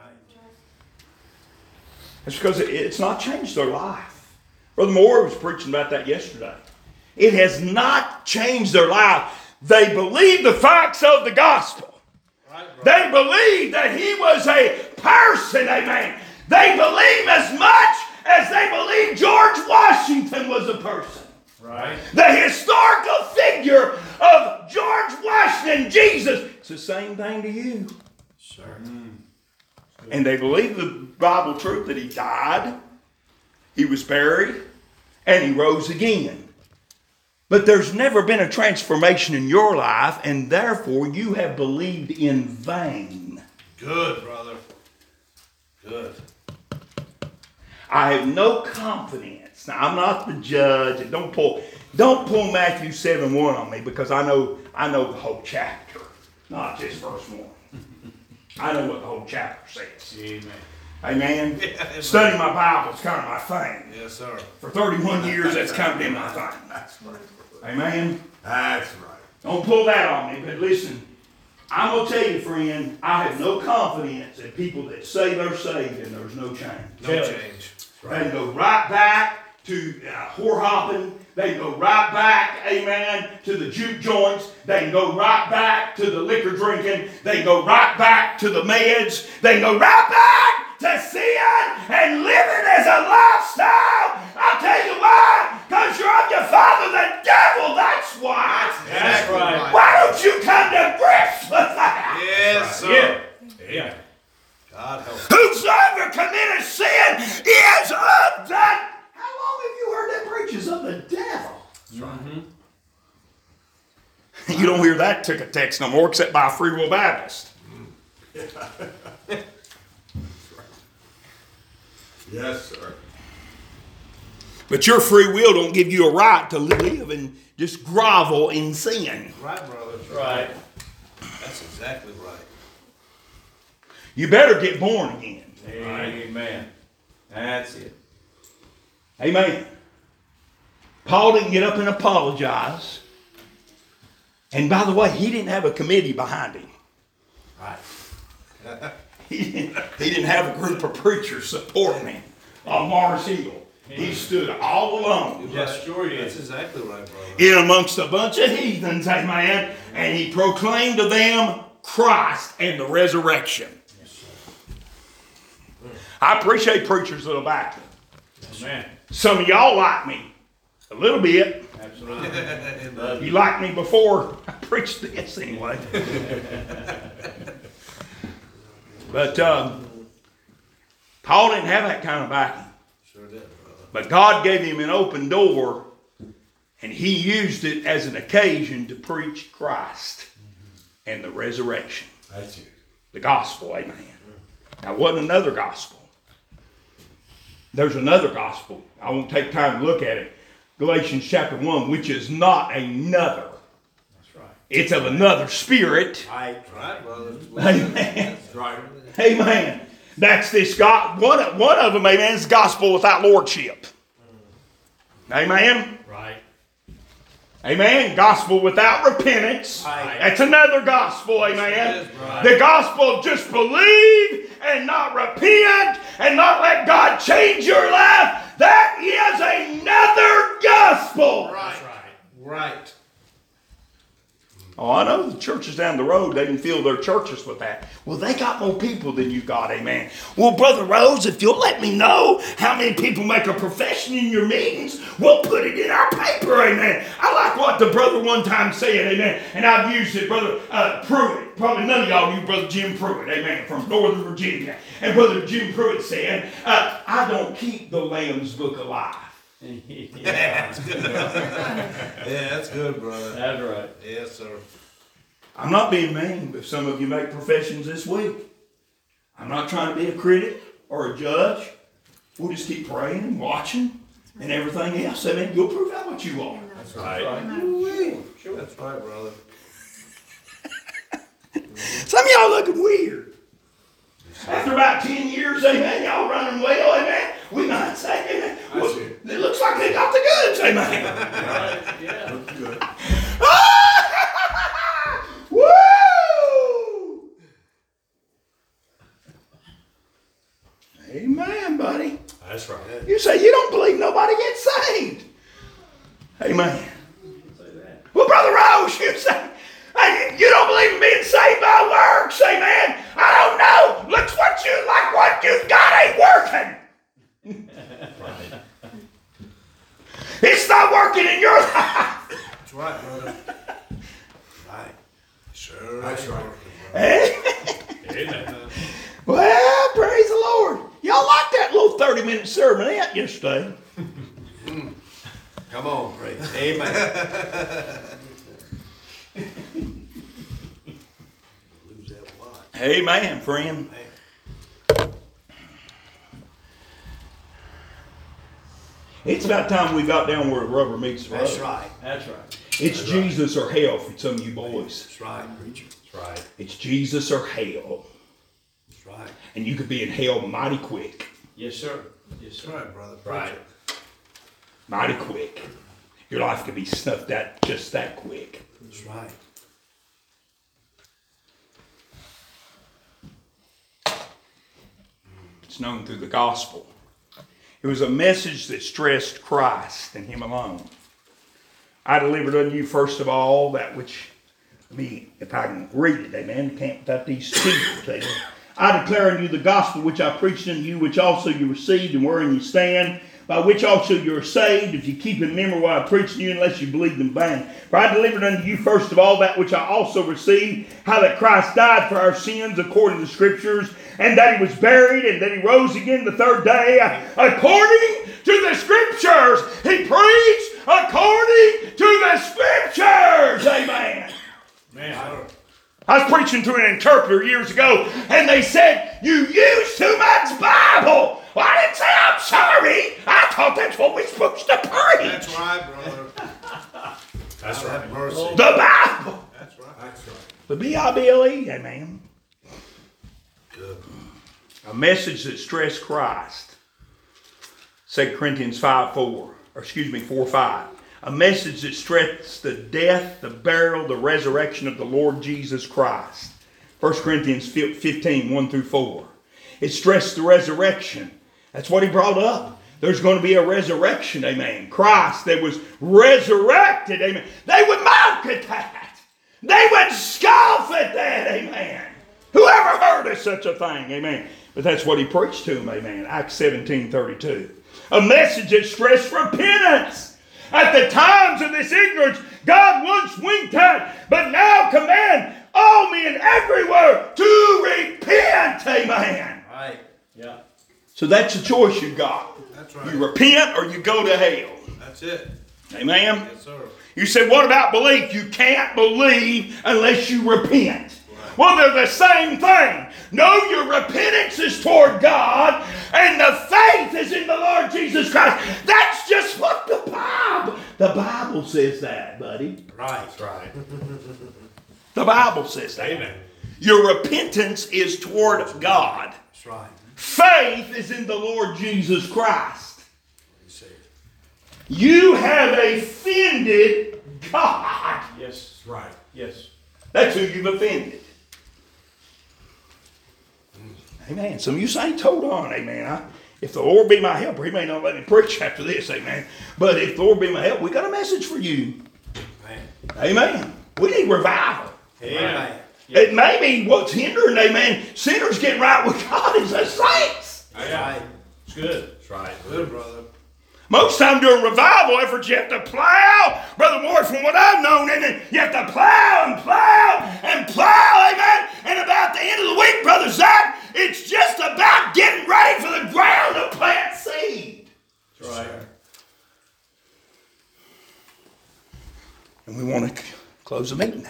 That's because it, it's not changed their life. Brother Moore was preaching about that yesterday. It has not changed their life. They believe the facts of the gospel. Right, brother. They believe that he was a person, amen. They believe as much as they believe George Washington was a person. Right. The historical figure of George Washington, Jesus, it's the same thing to you. Sure. And they believe the Bible truth that he died, he was buried, and he rose again. But there's never been a transformation in your life, and therefore you have believed in vain. Good, brother. Good. I have no confidence. Now, I'm not the judge, and don't pull, don't pull Matthew seven one on me, because I know, I know the whole chapter, not just verse one. I know what the whole chapter says. Amen. Amen. Yeah, Studying my Bible is kind of my thing. Yes, sir. For thirty-one years, that's kind of been my thing. That's right. Amen. That's right. Don't pull that on me, but listen, I'm going to tell you, friend, I have no confidence in people that say they're saved and there's no change. No Tell it. change. They can go right back to uh, whore hopping. They can go right back, amen, to the juke joints. They can go right back to the liquor drinking. They can go right back to the meds. They can go right back to sin and living as a lifestyle. I'll tell you why. Because you're of your father, the devil. That's why. That's right. Why don't you come to grips with that? Yes, sir. Yeah. Yeah. God help. Whosoever committeth sin is of the... How long have you heard that preach? Is of the devil. That's right. You don't hear that ticket text no more except by a Free Will Baptist. Yes, sir. But your free will don't give you a right to live and just grovel in sin. Right, brother. That's right. That's exactly right. You better get born again. Amen. That's it. Amen. Paul didn't get up and apologize. And by the way, he didn't have a committee behind him. Right. He didn't, he didn't have a group of preachers supporting him on Mars Hill. He stood all alone. Yes, sure he That's is. exactly right, brother. In amongst a bunch of heathens, amen. And he proclaimed to them Christ and the resurrection. I appreciate preachers that'll back me. Amen. Some of y'all like me a little bit. Absolutely. You liked me before I preached this anyway. But um, Paul didn't have that kind of backing. Sure did, brother. But God gave him an open door, and he used it as an occasion to preach Christ and the resurrection. That's it. The gospel, amen. Now, wasn't another gospel. There's another gospel. I won't take time to look at it. Galatians chapter one, which is not another. That's right. It's of another spirit. Right. Right, brother. Amen. That's right. Amen. That's this God. One, one of them, amen, is gospel without lordship. Amen. Right. Amen. Gospel without repentance. Right. That's another gospel. Amen. Right. The gospel of just believe and not repent and not let God change your life. That is another gospel. Right. That's right. Right. Oh, I know the churches down the road, they can fill their churches with that. Well, they got more people than you got, amen. Well, Brother Rose, if you'll let me know how many people make a profession in your meetings, we'll put it in our paper, amen. I like what the brother one time said, amen, and I've used it, Brother uh, Pruitt. Probably none of y'all knew Brother Jim Pruitt, amen, from Northern Virginia. And Brother Jim Pruitt said, uh, I don't keep the Lamb's Book alive. Yeah. That's good. Yeah, that's good, brother. That's right. Yes, sir. I'm not being mean, but some of you make professions this week. I'm not trying to be a critic or a judge. We'll just keep praying and watching and everything else. I mean, you'll prove out what you are. That's Right. Sure. That's right, brother. Some of y'all looking weird. After about ten years, amen, y'all running well, amen. We might say, amen. Well, That's it. it looks like they got the goods, amen. Right. Yeah. Look good. Woo! Amen, buddy. That's right. You say you don't believe nobody gets saved. Amen. Say that. Well, Brother Rose, you say, hey, you don't believe in being saved by works, amen. I don't know. Looks what you like what you've got ain't working. It's not working in your life. That's right, brother. Right. Sure. That's right. Amen. Well, praise the Lord. Y'all like that little thirty minute sermonette yesterday. Come on, praise. Amen. Lose that watch. Amen, friend. It's about time we got down where the rubber meets the road. That's right. That's right. It's Jesus or hell for some of you boys. That's right, preacher. That's right. It's Jesus or hell. That's right. And you could be in hell mighty quick. Yes, sir. Yes, That's sir. right, brother. Right. Preacher. Mighty quick. Your life could be snuffed out just that quick. That's right. It's known through the gospel. It was a message that stressed Christ and Him alone. I delivered unto you first of all that which, me, if I can read it, amen, can't without these tears, amen. I declare unto you the gospel which I preached unto you, which also you received and wherein you stand, by which also you are saved, if you keep in memory what I preached to you, unless you believe in vain. For I delivered unto you first of all that which I also received, how that Christ died for our sins according to the Scriptures, and that He was buried, and that He rose again the third day, according to the Scriptures. He preached according to the Scriptures. Amen. Man. I was preaching to an interpreter years ago, and they said, you use too much Bible. Well, I didn't say I'm sorry. I thought that's what we're supposed to preach. That's right, brother. That's God right. have mercy. The Bible. That's right. That's right. The B I B L E, amen. Good. A message that stressed Christ. Second Corinthians five four, or excuse me, four five. A message that stressed the death, the burial, the resurrection of the Lord Jesus Christ. First Corinthians fifteen, one through four. It stressed the resurrection. That's what he brought up. There's going to be a resurrection, amen. Christ that was resurrected, amen. They would mock at that. They would scoff at that, amen. Whoever heard of such a thing, amen. But that's what he preached to them, amen. Acts seventeen, thirty-two. A message that stressed repentance. At the times of this ignorance, God once winked at, but now command all men everywhere to repent, amen. Right. Yeah. So that's the choice you've got. That's right. You repent or you go to hell. That's it. Amen. Yes, sir. You said, what about belief? You can't believe unless you repent. Well, they're the same thing. No, your repentance is toward God, and the faith is in the Lord Jesus Christ. That's just what the Bible, the Bible says that, buddy. Right. Right. The Bible says that. Amen. Your repentance is toward God. That's right. Faith is in the Lord Jesus Christ. You see it. You have offended God. Yes. That's right. Yes. That's who you've offended. Amen. Some of you saints, hold on, amen. I, if the Lord be my helper, he may not let me preach after this, amen. But if the Lord be my help, we got a message for you. Amen. Amen. We need revival. Amen. It may be what's hindering, amen, sinners getting right with God is the saints. That's right. It's good. That's right. Good, brother. Most time during revival efforts, you have to plow. Brother Ward, from what I've known, and you have to plow and plow and plow, amen. And about the end of the week, Brother Zach, it's just about getting ready for the ground to plant seed. That's right. And we want to close the meeting now.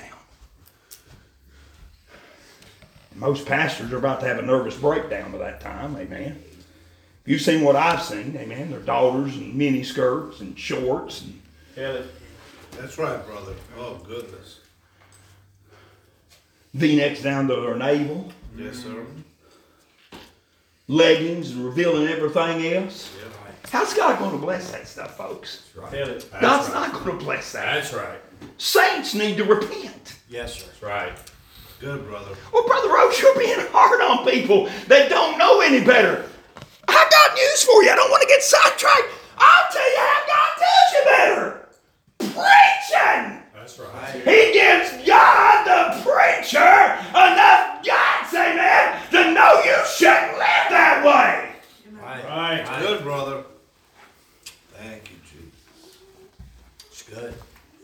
Most pastors are about to have a nervous breakdown by that time, amen. You've seen what I've seen, amen. Their daughters in mini skirts and shorts and Yeah. That's right, brother. Oh, goodness. V-necks down to their navel, Yes, sir. leggings and revealing everything else. Yeah. How's God going to bless that stuff, folks? That's right. Tell it. That's God's right. not going to bless that. That's right. Saints need to repent. Yes, sir. That's right. Good, brother. Well, Brother Rose, you're being hard on people that don't know any better. I got news for you. I don't want to get sidetracked. I'll tell you how God tells you better. Preaching. That's right. He gives God the preacher enough guts, amen, to know you shouldn't live that way. Right. Right. Good, brother. Thank you, Jesus. It's good.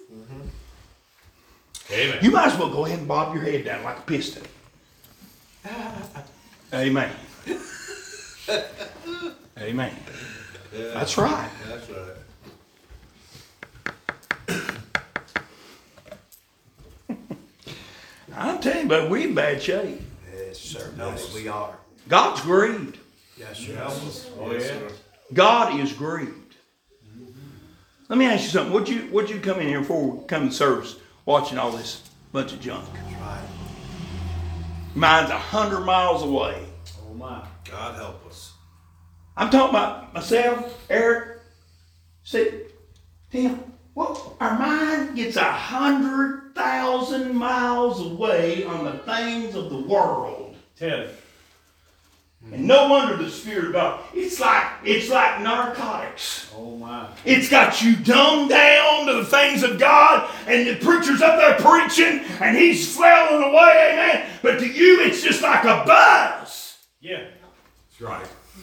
Amen. You might as well go ahead and bob your head down like a piston. Amen. Amen. Yeah. That's right. That's right. I'm telling you, but we're in bad shape. Yes, sir. Yes, we are. God's grieved. Yes, sir. Yes, Oh, yes, yeah. sir. God is grieved. Let me ask you something. Would you would you come in here before we come to service watching all this bunch of junk? Right. Mine's a hundred miles away. Oh, my. God help us. I'm talking about myself, Eric, see, Tim. Well, our mind gets a hundred thousand miles away on the things of the world. Tell it. And no wonder the Spirit of God. It's like it's like narcotics. Oh, my. It's got you dumbed down to the things of God, and the preacher's up there preaching, and he's flailing away, amen. But to you, it's just like a buzz. Yeah. That's right.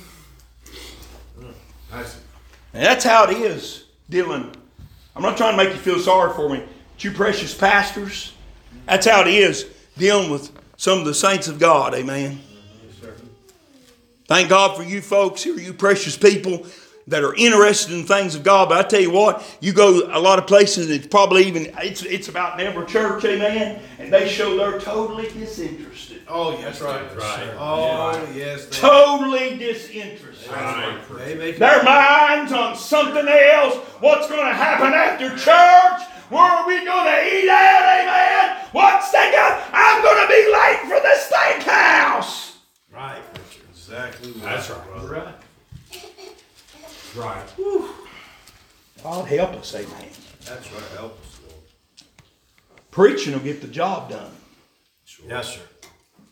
That's And that's how it is, Dylan. I'm not trying to make you feel sorry for me, but you precious pastors, that's how it is dealing with some of the saints of God, amen. Yes, sir. Thank God for you folks here, you precious people that are interested in things of God. But I tell you what, you go a lot of places, it's probably even, it's it's about never church, amen, and they show they're totally disinterested. Oh, yes, right. That's right. Oh, yes. They, Totally disinterested. right. they make Their minds on something else. What's going to happen after church? Where are we going to eat at, amen? What's they got? I'm going to be late for the steakhouse. Right. exactly right. That's right. brother. Right. That's right. God help us, amen. That's right. Help us, Lord. Preaching will get the job done. Sure. Yes, sir.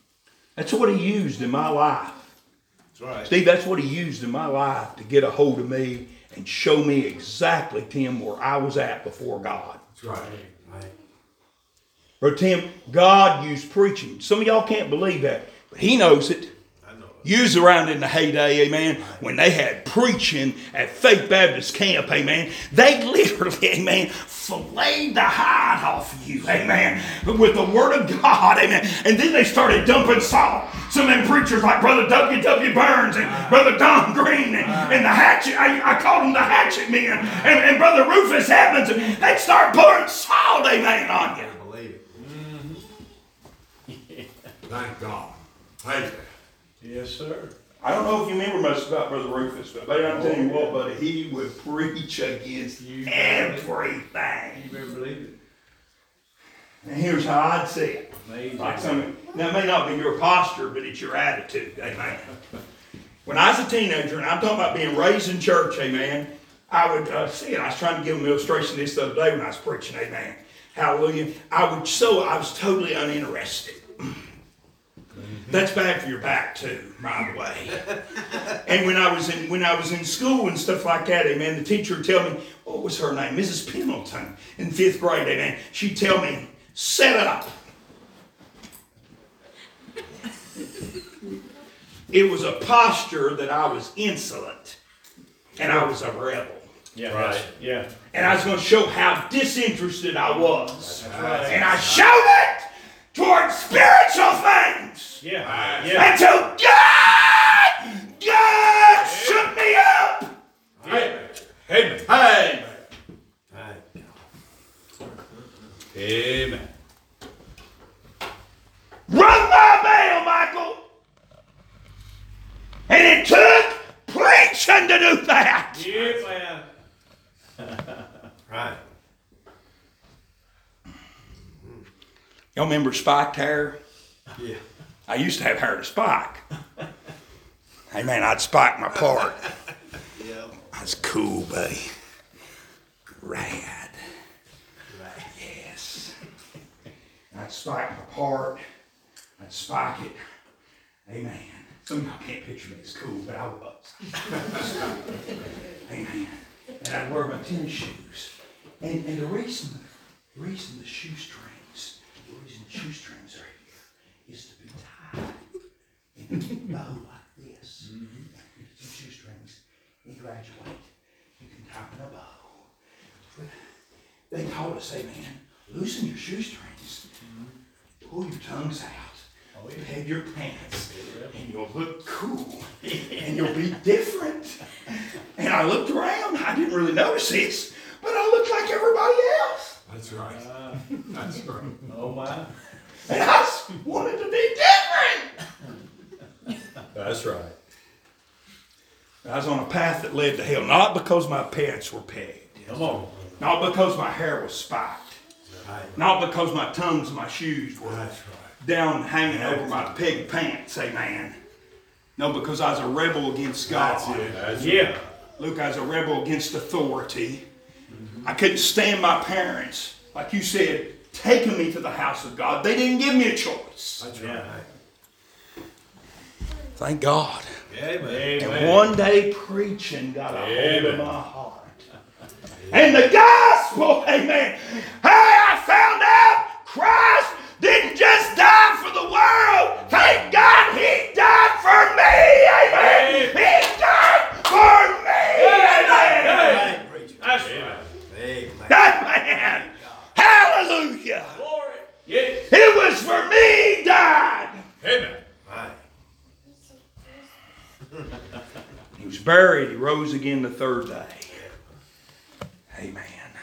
That's what he used in my life. That's right. Steve, that's what he used in my life to get a hold of me and show me exactly, Tim, where I was at before God. That's right. Right. Brother Tim, God used preaching. Some of y'all can't believe that, but he knows it. I know it. Used around in the heyday, amen, when they had preaching at Faith Baptist Camp, amen. They literally, amen, filleted the hide off of you, amen, with the Word of God, amen. And then they started dumping salt. Some of them preachers like Brother W W Burns and Brother Don Green and, and the Hatchet, I, I called them the Hatchet Men, and, and Brother Rufus Evans, and they'd start pouring salt, amen, on you. I believe it. Thank God. Thank you. Yes, sir. I don't know if you remember much about Brother Rufus, but buddy, I'm telling you what, buddy, he would preach against You everything. You better believe it. And here's how I'd say it. Amazing. Like some, now it may not be your posture, but it's your attitude, amen. When I was a teenager, and I'm talking about being raised in church, amen, I would uh, see it. I was trying to give them an illustration of this the other day when I was preaching, amen. Hallelujah. I would so, I was totally uninterested. That's bad for your back too, by the way. And when I was in when I was in school and stuff like that, amen, the teacher would tell me, what was her name? Missus Pendleton in fifth grade, amen. She'd tell me, set up. It was a posture that I was insolent and I was a rebel. Yeah. Right. Yeah. And I was going to show how disinterested I was. That's right. And I showed it towards spiritual things. Yeah. Yeah. Until God, God shook me up. Amen. Amen. Hey, Amen. rung my bell, Michael. And it took preaching to do that. Yeah, man. Right. Y'all remember spiked hair? Yeah. I used to have hair to spike. Hey man, I'd spike my part. Yeah. I was cool, buddy. Rad. Yes. I'd spike my part. I'd spike it. Amen. Some of y'all can't picture me as cool, but I was. Amen. And I'd wear my tennis shoes. And, and the reason, the reason the shoestrings, the reason the shoestrings are here is to be tied in a bow like this. Some shoestrings, you graduate, you can tie in a bow. But they taught us, hey man, loosen your shoestrings, pull your tongues out. Peg your pants, and you'll look cool, and you'll be different. And I looked around, I didn't really notice this, but I looked like everybody else. That's right. Uh, That's right. oh, my. And I s- wanted to be different. That's right. I was on a path that led to hell, not because my pants were pegged, Come on. not because my hair was spiked, Right. not because my tongues and my shoes were That's right. down hanging over my peg pants, amen. No, because I was a rebel against God. That's it. That's Yeah. Luke, I was a rebel against authority. I couldn't stand my parents, like you said, taking me to the house of God. They didn't give me a choice. That's Yeah. right. Thank God. Amen. And Amen. one day preaching got a hold of Amen. my heart. And the gospel, amen. Hey, I found out Christ didn't just die for the world. Thank God he died for me. Amen. He died for me. Amen. Right, preacher. That's right. Amen. Amen. Hallelujah. Glory. Yes. It was for me he died. Amen. Right. He was buried. He rose again the third day. Amen.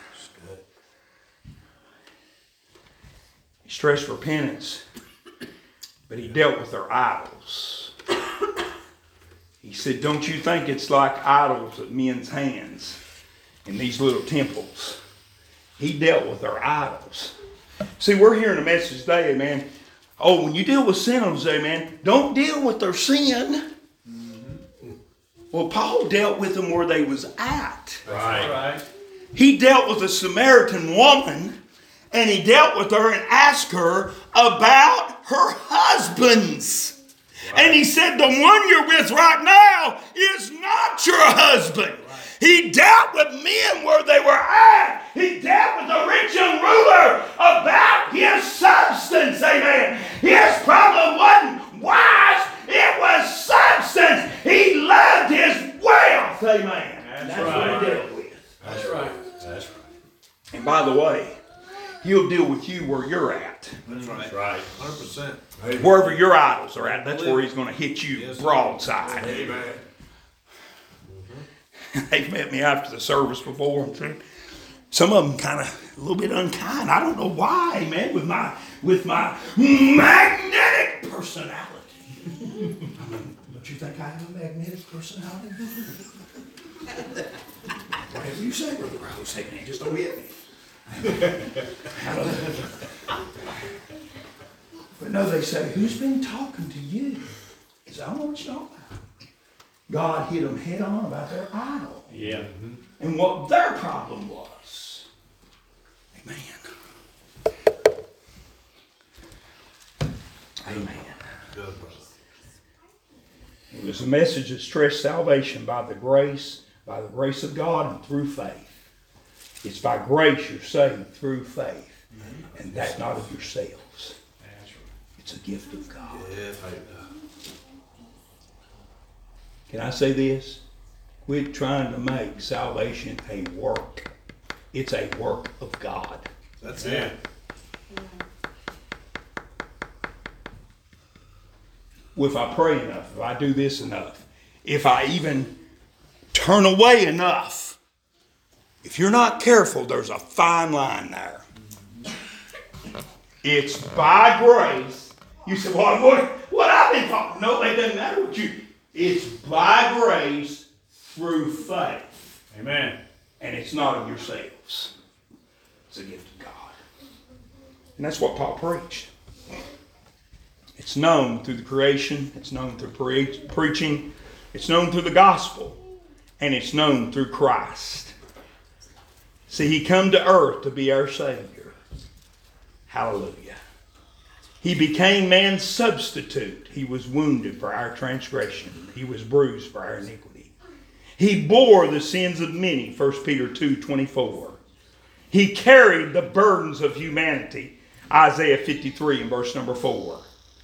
He stressed repentance, but he dealt with their idols. He said, don't you think it's like idols at men's hands in these little temples? He dealt with their idols. See, we're hearing a message today, amen. Oh, when you deal with sinners, amen, don't deal with their sin. Well, Paul dealt with them where they was at. All Right. right. He dealt with a Samaritan woman, and he dealt with her and asked her about her husbands. And he said, the one you're with right now is not your husband. He dealt with men where they were at. He dealt with the rich young ruler about his substance. Amen. His problem wasn't wise. It was substance. He loved his wealth. Amen. That's, That's right. what he dealt with. That's right. That's right. And by the way, he'll deal with you where you're at. That's right. That's right. one hundred percent. Amen. Wherever your idols are at, that's where he's going to hit you Yes, sir. broadside. Amen. They've met me after the service before. Some of them kind of a little bit unkind. I don't know why, man, with my with my magnetic personality. Don't you think I have a magnetic personality? Whatever you say, Brother Rose, hey man, just don't hit me. But no, they say, who's been talking to you? He said, I don't know what you're talking about. God hit them head on about their idol Yeah. and what their problem was. Amen. Amen. Good, brother. It was a message that stressed salvation by the grace, by the grace of God and through faith. It's by grace you're saved through faith. And that's not of yourselves. That's right. It's a gift of God. Yes, I Can I say this? Quit trying to make salvation a work. It's a work of God. That's Yeah. it. If I pray enough, if I do this enough, if I even turn away enough, if you're not careful, there's a fine line there. It's by grace. You say, well, what, what I've been talking. No, it doesn't matter what you. It's by grace through faith. Amen. And it's not of yourselves. It's a gift of God. And that's what Paul preached. It's known through the creation. It's known through pre- preaching. It's known through the gospel. And it's known through Christ. See, he come to earth to be our Savior. Hallelujah. He became man's substitute. He was wounded for our transgression. He was bruised for our iniquity. He bore the sins of many, First Peter two twenty-four. He carried the burdens of humanity, Isaiah fifty-three and verse number four.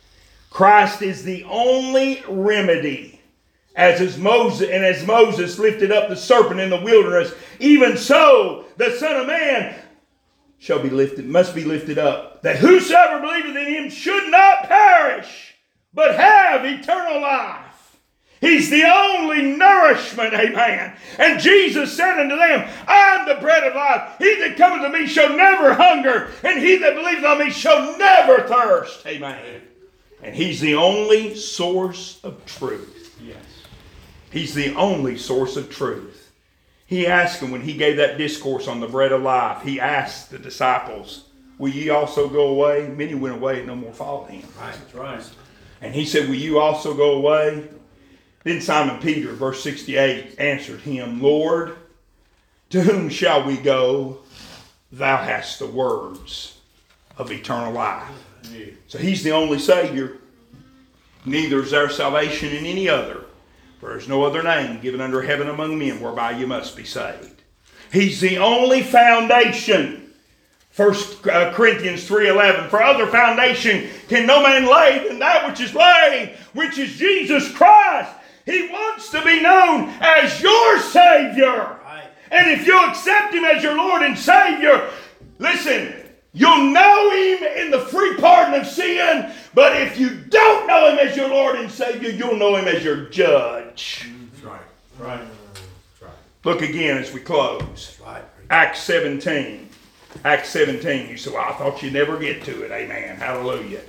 Christ is the only remedy. As is Moses, and as Moses lifted up the serpent in the wilderness, even so the Son of Man shall be lifted, must be lifted up, that whosoever believeth in him should not perish, but have eternal life. He's the only nourishment, amen. And Jesus said unto them, I am the bread of life. He that cometh to me shall never hunger, and he that believeth on me shall never thirst, amen. And he's the only source of truth. Yes. He's the only source of truth. He asked them when he gave that discourse on the bread of life, he asked the disciples, will ye also go away? Many went away and no more followed him. That's right. And he said, will you also go away? Then Simon Peter, verse sixty-eight, answered him, Lord, to whom shall we go? Thou hast the words of eternal life. Yeah. So he's the only Savior. Neither is there salvation in any other. For there is no other name given under heaven among men whereby you must be saved. He's the only foundation. First Corinthians three eleven. For other foundation can no man lay than that which is laid, which is Jesus Christ. He wants to be known as your Savior. Right. And if you accept Him as your Lord and Savior, listen, you'll know Him in the free pardon of sin, but if you don't know Him as your Lord and Savior, you'll know Him as your judge. That's right. Right. That's right. Look again as we close. Right. Acts seventeen. Acts seventeen. You say, well, I thought you'd never get to it. Amen. Hallelujah.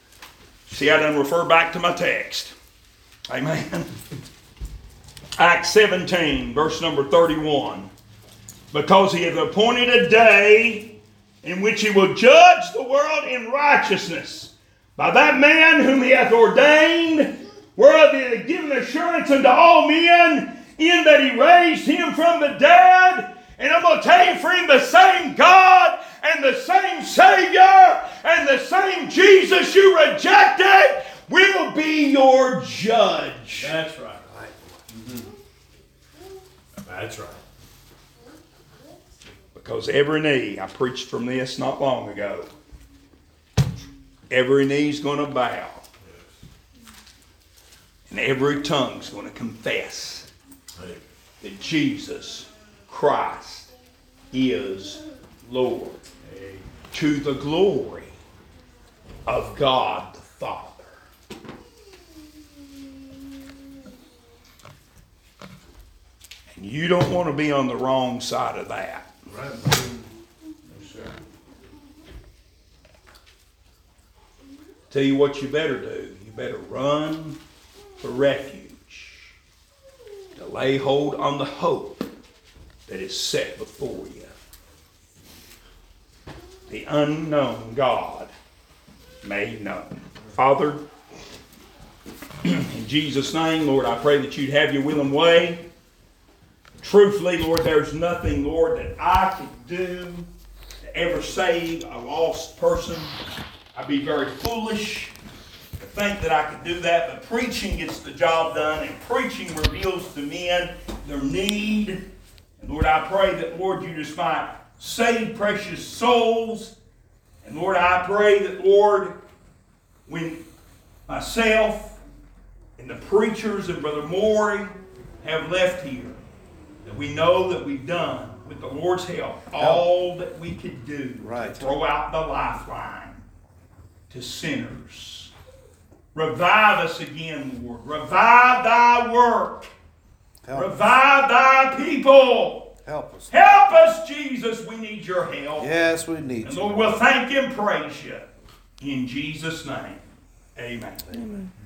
See, I done refer back to my text. Amen. Acts seventeen, verse number thirty-one. Because he hath appointed a day in which he will judge the world in righteousness by that man whom he hath ordained, whereof he hath given assurance unto all men, in that he raised him from the dead. And I'm going to tell you, friend, the same God and the same Savior and the same Jesus you rejected will be your judge. That's right. That's right. Because every knee, I preached from this not long ago, every knee's going to bow. And every tongue's going to confess that Jesus Christ is Lord. To the glory of God the Father. And you don't want to be on the wrong side of that. Right. Tell you what you better do. You better run for refuge. To lay hold on the hope that is set before you. The unknown God made known. Father, in Jesus' name, Lord, I pray that you'd have your will and way. Truthfully, Lord, there's nothing, Lord, that I could do to ever save a lost person. I'd be very foolish to think that I could do that, but preaching gets the job done, and preaching reveals to men their need. And Lord, I pray that, Lord, you just might save precious souls. And Lord, I pray that, Lord, when myself and the preachers and Brother Morey have left here, that we know that we've done, with the Lord's help, all that we could do Right. to throw out the lifeline to sinners. Revive us again, Lord. Revive thy work. Help, Revive thy people. help us. Help us, Jesus. We need your help. Yes, we need And you. Lord, we'll thank you and praise you. In Jesus' name, amen. Amen.